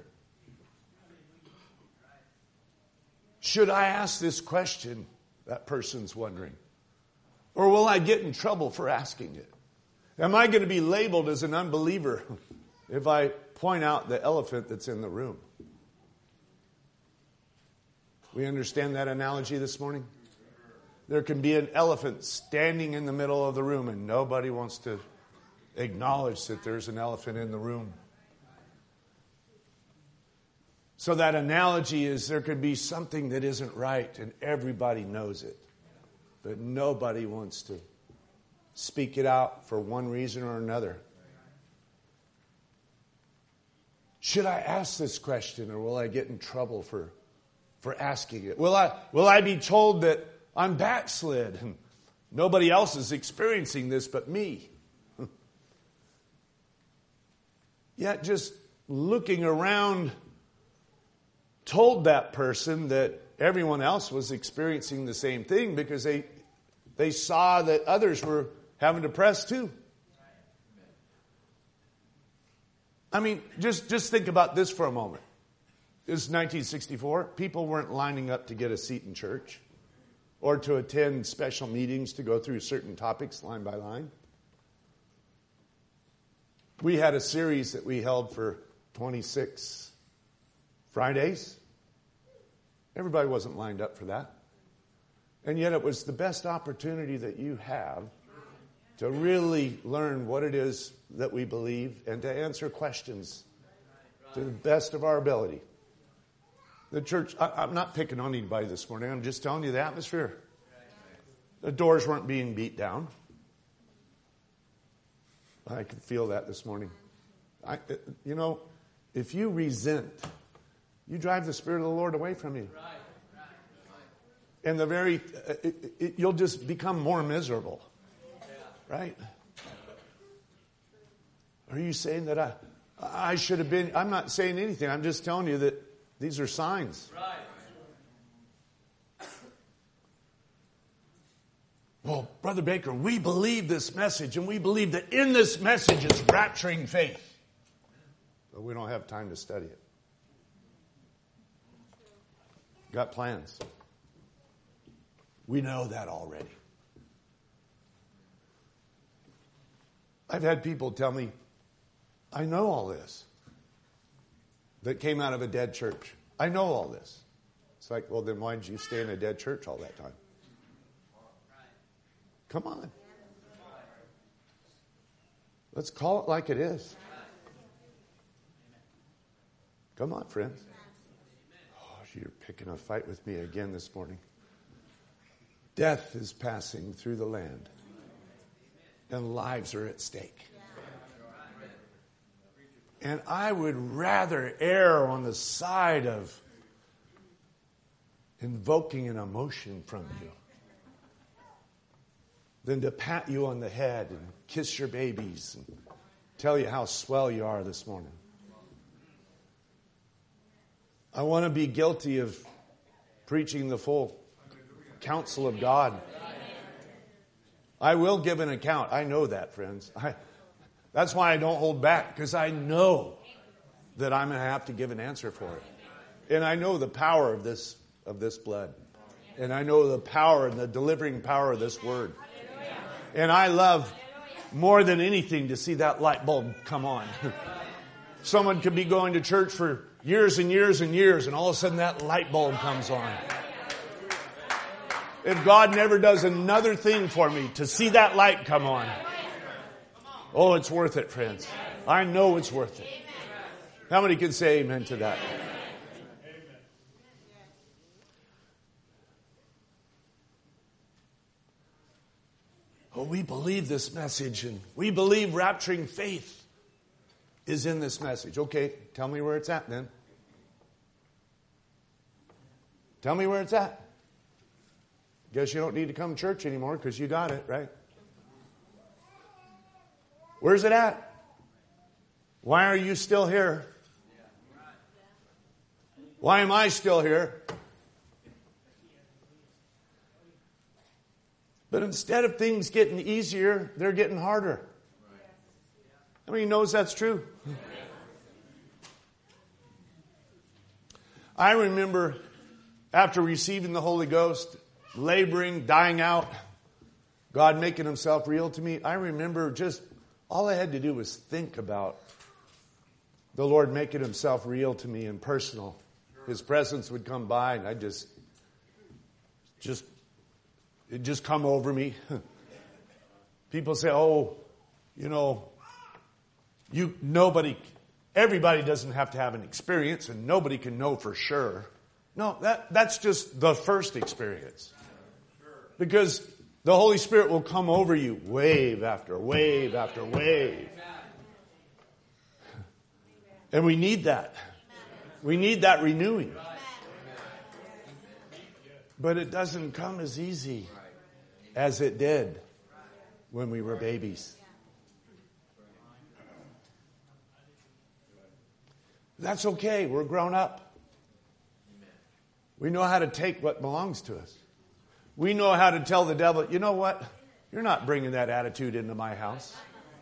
Speaker 1: Should I ask this question? That person's wondering. Or will I get in trouble for asking it? Am I going to be labeled as an unbeliever if I point out the elephant that's in the room? We understand that analogy this morning? There can be an elephant standing in the middle of the room and nobody wants to acknowledge that there's an elephant in the room. So that analogy is there could be something that isn't right and everybody knows it. But nobody wants to speak it out for one reason or another. Should I ask this question or will I get in trouble for asking it? Will I be told that I'm backslid and nobody else is experiencing this but me? Yet just looking around told that person that everyone else was experiencing the same thing because they saw that others were having to press too. I mean, just think about this for a moment. This is 1964. People weren't lining up to get a seat in church or to attend special meetings to go through certain topics line by line. We had a series that we held for 26 Fridays. Everybody wasn't lined up for that. And yet it was the best opportunity that you have to really learn what it is that we believe and to answer questions to the best of our ability. The church, I'm not picking on anybody this morning. I'm just telling you the atmosphere. The doors weren't being beat down. I can feel that this morning. If you resent, you drive the Spirit of the Lord away from you. And you'll just become more miserable. Right? Are you saying that I should have been? I'm not saying anything. I'm just telling you that these are signs. Well, Brother Baker, we believe this message, and we believe that in this message is rapturing faith. But we don't have time to study it. Got plans. We know that already. I've had people tell me, I know all this. That came out of a dead church. I know all this. It's like, well, then why did you stay in a dead church all that time? Come on. Let's call it like it is. Come on, friends. Oh, you're picking a fight with me again this morning. Death is passing through the land, and lives are at stake. And I would rather err on the side of invoking an emotion from you than to pat you on the head and kiss your babies and tell you how swell you are this morning. I want to be guilty of preaching the full counsel of God. I will give an account. I know that, friends. That's why I don't hold back, because I know that I'm going to have to give an answer for it. And I know the power of this blood. And I know the power and the delivering power of this word. And I love more than anything to see that light bulb come on. Someone could be going to church for years and years and years, and all of a sudden that light bulb comes on. If God never does another thing for me to see that light come on, oh, it's worth it, friends. I know it's worth it. How many can say amen to that? Oh, we believe this message, and we believe rapturing faith is in this message. Okay, tell me where it's at then. Tell me where it's at. Guess you don't need to come to church anymore because you got it, right? Where's it at? Why are you still here? Why am I still here? But instead of things getting easier, they're getting harder. How many knows that's true? I remember after receiving the Holy Ghost, laboring, dying out, God making himself real to me. I remember just all I had to do was think about the Lord making himself real to me and personal. His presence would come by and I'd it'd just come over me. People say, oh, everybody doesn't have to have an experience and nobody can know for sure. No, that's just the first experience. Because the Holy Spirit will come over you wave after wave after wave. And we need that. We need that renewing. But it doesn't come as easy as it did when we were babies. That's okay. We're grown up. We know how to take what belongs to us. We know how to tell the devil, you know what? You're not bringing that attitude into my house.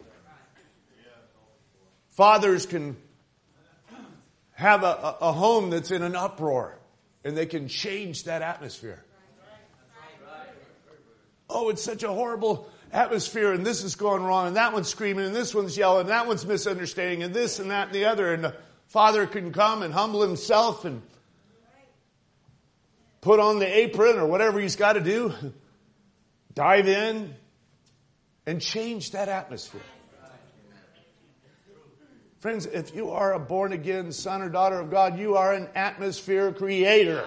Speaker 1: Fathers can have a home that's in an uproar, and they can change that atmosphere. Oh, it's such a horrible atmosphere, and this is going wrong, and that one's screaming, and this one's yelling, and that one's misunderstanding, and this and that and the other. And the father can come and humble himself and put on the apron or whatever he's got to do, dive in, and change that atmosphere. Friends, if you are a born-again son or daughter of God, you are an atmosphere creator.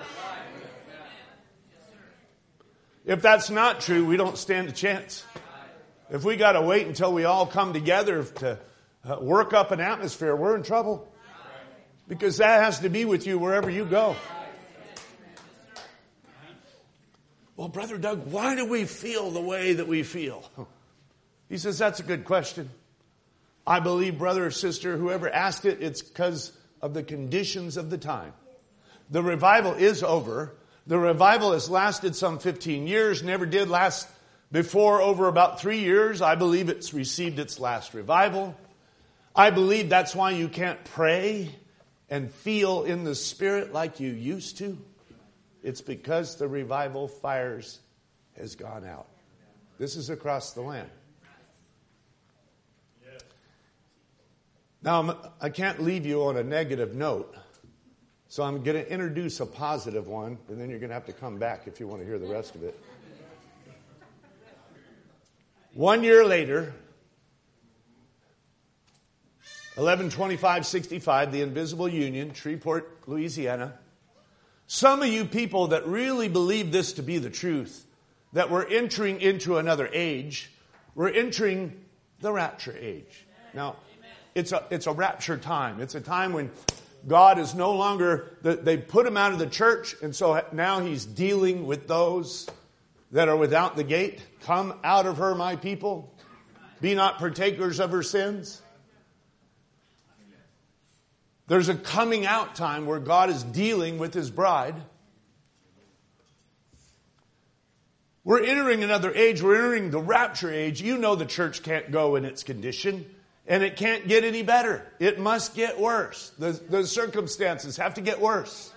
Speaker 1: If that's not true, we don't stand a chance. If we got to wait until we all come together to work up an atmosphere, we're in trouble. Because that has to be with you wherever you go. Well, Brother Doug, why do we feel the way that we feel? He says, that's a good question. I believe, brother or sister, whoever asked it, it's because of the conditions of the time. The revival is over. The revival has lasted some 15 years, never did last before over about 3 years. I believe it's received its last revival. I believe that's why you can't pray and feel in the Spirit like you used to. It's because the revival fires has gone out. This is across the land. Now, I can't leave you on a negative note, so I'm going to introduce a positive one, and then you're going to have to come back if you want to hear the rest of it. 1 year later, 11/25/65, the Invisible Union, Shreveport, Louisiana. Some of you people that really believe this to be the truth, that we're entering into another age, we're entering the rapture age. Now, it's a rapture time. It's a time when God is no longer, they put him out of the church, and so now he's dealing with those that are without the gate. Come out of her, my people. Be not partakers of her sins. There's a coming out time where God is dealing with his bride. We're entering another age. We're entering the rapture age. You know the church can't go in its condition, and it can't get any better. It must get worse. The circumstances have to get worse.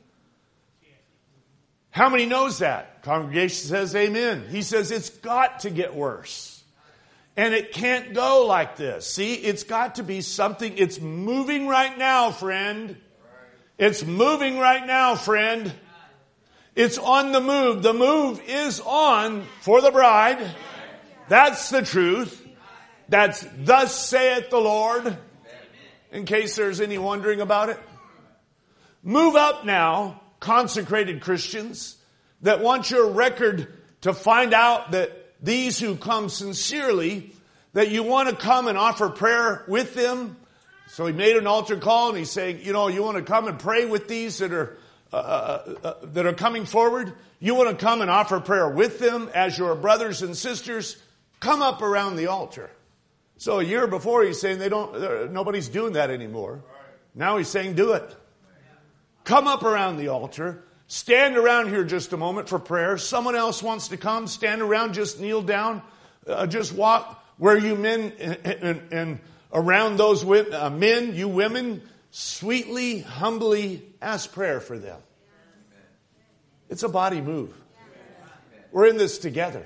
Speaker 1: How many knows that? Congregation says amen. He says it's got to get worse. And it can't go like this. See, it's got to be something. It's moving right now, friend. It's moving right now, friend. It's on the move. The move is on for the bride. That's the truth. That's thus saith the Lord. In case there's any wondering about it. Move up now, consecrated Christians that want your record to find out that these who come sincerely, that you want to come and offer prayer with them. So he made an altar call, and he's saying, you want to come and pray with these that are coming forward. You want to come and offer prayer with them as your brothers and sisters. Come up around the altar. So a year before, he's saying nobody's doing that anymore. Now he's saying, do it. Come up around the altar. Stand around here just a moment for prayer. Someone else wants to come. Stand around, just kneel down. Just walk where you men and around those men, you women, sweetly, humbly ask prayer for them. It's a body move. We're in this together.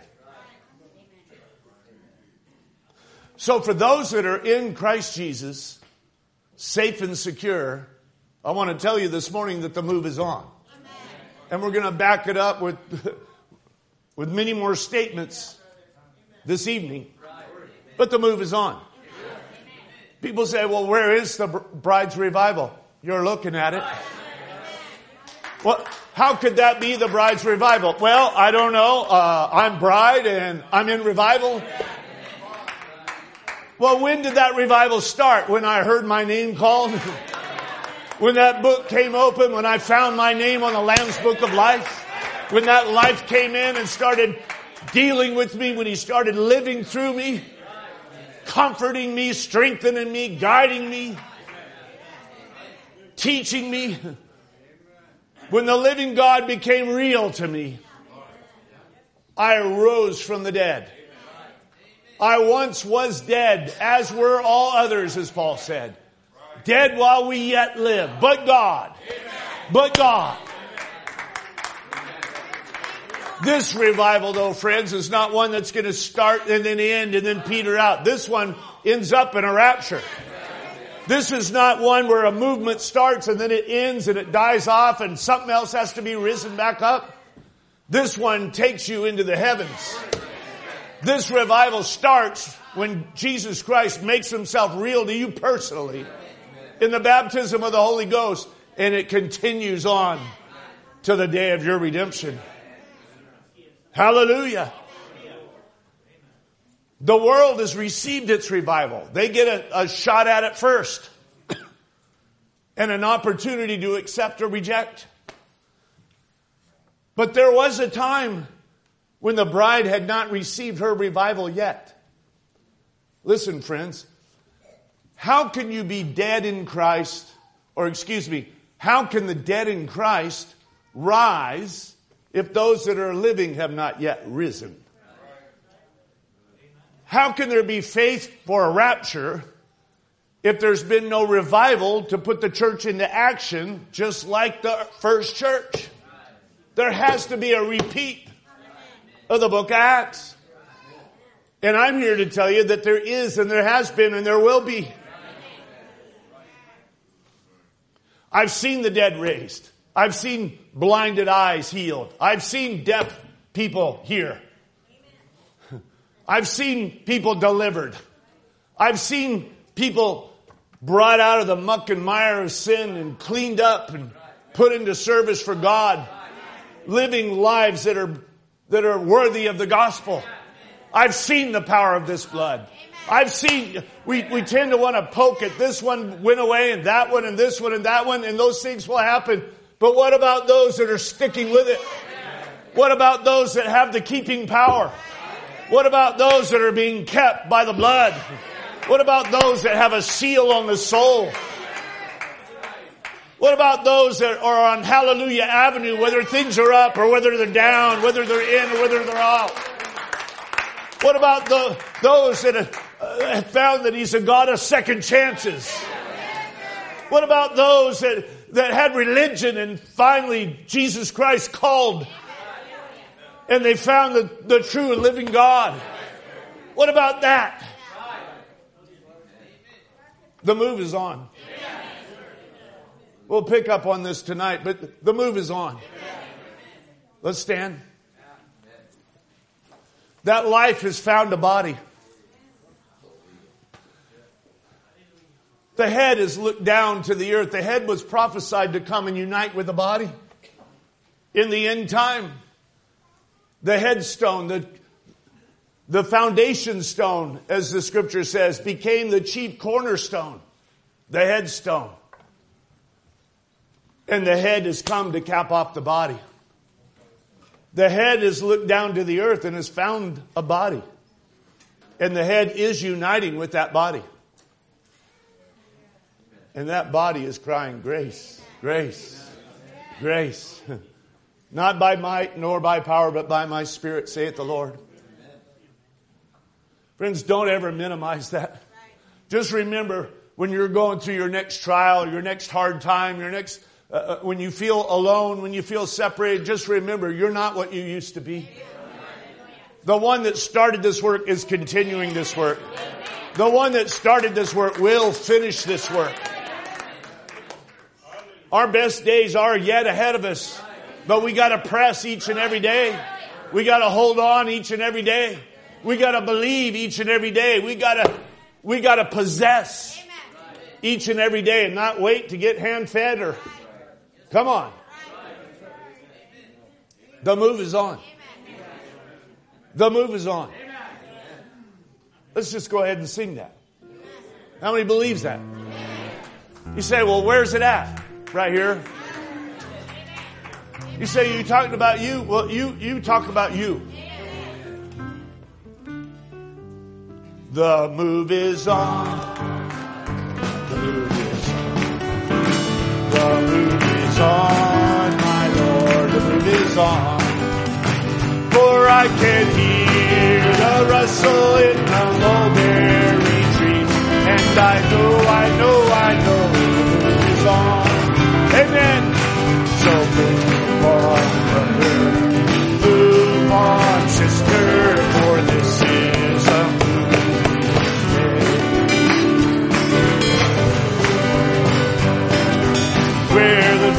Speaker 1: So for those that are in Christ Jesus, safe and secure, I want to tell you this morning that the move is on. And we're going to back it up with many more statements this evening. But the move is on. People say, well, where is the bride's revival? You're looking at it. Well, how could that be the bride's revival? Well, I don't know. I'm bride and I'm in revival. Well, when did that revival start? When I heard my name called? When that book came open? When I found my name on the Lamb's Book of Life? When that life came in and started dealing with me? When he started living through me? Comforting me, strengthening me, guiding me, teaching me. When the living God became real to me, I arose from the dead. I once was dead, as were all others, as Paul said. Dead while we yet live. But God. This revival, though, friends, is not one that's going to start and then end and then peter out. This one ends up in a rapture. This is not one where a movement starts and then it ends and it dies off and something else has to be risen back up. This one takes you into the heavens. This revival starts when Jesus Christ makes himself real to you personally in the baptism of the Holy Ghost, and it continues on to the day of your redemption. Hallelujah. The world has received its revival. They get a shot at it first and an opportunity to accept or reject. But there was a time when the bride had not received her revival yet. Listen, friends. How can you be dead in Christ, how can the dead in Christ rise if those that are living have not yet risen? How can there be faith for a rapture if there's been no revival to put the church into action just like the first church? There has to be a repeat of the book of Acts. And I'm here to tell you that there is and there has been and there will be. I've seen the dead raised. I've seen blinded eyes healed. I've seen deaf people hear. I've seen people delivered. I've seen people brought out of the muck and mire of sin and cleaned up and put into service for God, living lives that are worthy of the gospel. I've seen the power of this blood. I've seen, we tend to want to poke at this one went away and that one and this one and that one, and those things will happen. But what about those that are sticking with it? What about those that have the keeping power? What about those that are being kept by the blood? What about those that have a seal on the soul? What about those that are on Hallelujah Avenue, whether things are up or whether they're down, whether they're in or whether they're out? What about those that have found that He's a God of second chances? What about those that had religion and finally Jesus Christ called and they found the true and living God? What about that? The move is on. We'll pick up on this tonight, but the move is on. Let's stand. That life has found a body. The head has looked down to the earth. The head was prophesied to come and unite with the body. In the end time, the headstone, The foundation stone, as the scripture says, became the chief cornerstone, the headstone. And the head has come to cap off the body. The head has looked down to the earth and has found a body. And the head is uniting with that body. And that body is crying, grace, grace, grace. Not by might nor by power, but by my Spirit, saith the Lord. Friends, don't ever minimize that. Just remember, when you're going through your next trial, your next hard time, your next, when you feel alone, when you feel separated, just remember, you're not what you used to be. The one that started this work is continuing this work. The one that started this work will finish this work. Our best days are yet ahead of us, but we got to press each and every day. We got to hold on each and every day. We got to believe each and every day. We got to possess each and every day and not wait to get hand fed or come on. The move is on. The move is on. Let's just go ahead and sing that. How many believes that? You say, well, where's it at? Right here. You say, you talking about you? Well, you talk about you. The move is on. The move is on. The move is on, my Lord. The move is on. For I can hear the rustle in the mulberry tree. And I know the move is on. Amen. So move on, brother. Move on, sister. For this is a moving day. Where the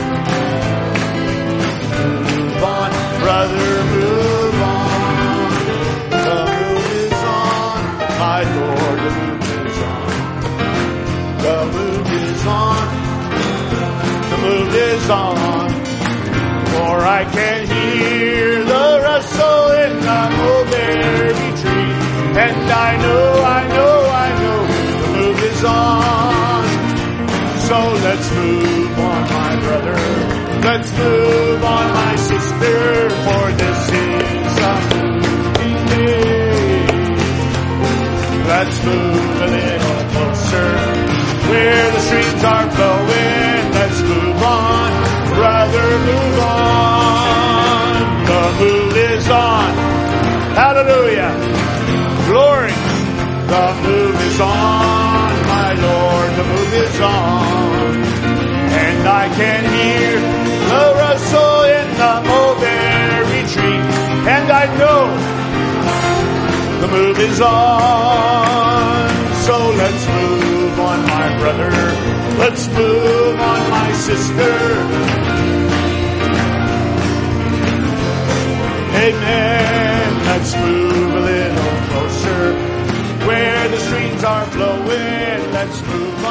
Speaker 1: move on, brother, move on. The move is on, my Lord. The move is on. The move is on. The move is on, for I can hear the rustle in the mulberry tree, and I know the move is on. So let's move on, my brother. Let's move on, my sister, for this is a moving day. Let's move a little closer, where the streams are flowing. Let's move on, brother, move on. The move is on. Hallelujah. Glory. The move is on, my Lord. The move is on. And I can hear the rustle in the mulberry tree. And I know the move is on. So let's move on, my brother. Let's move on, my sister. Amen. Let's move a little closer, where the streams are flowing. Let's move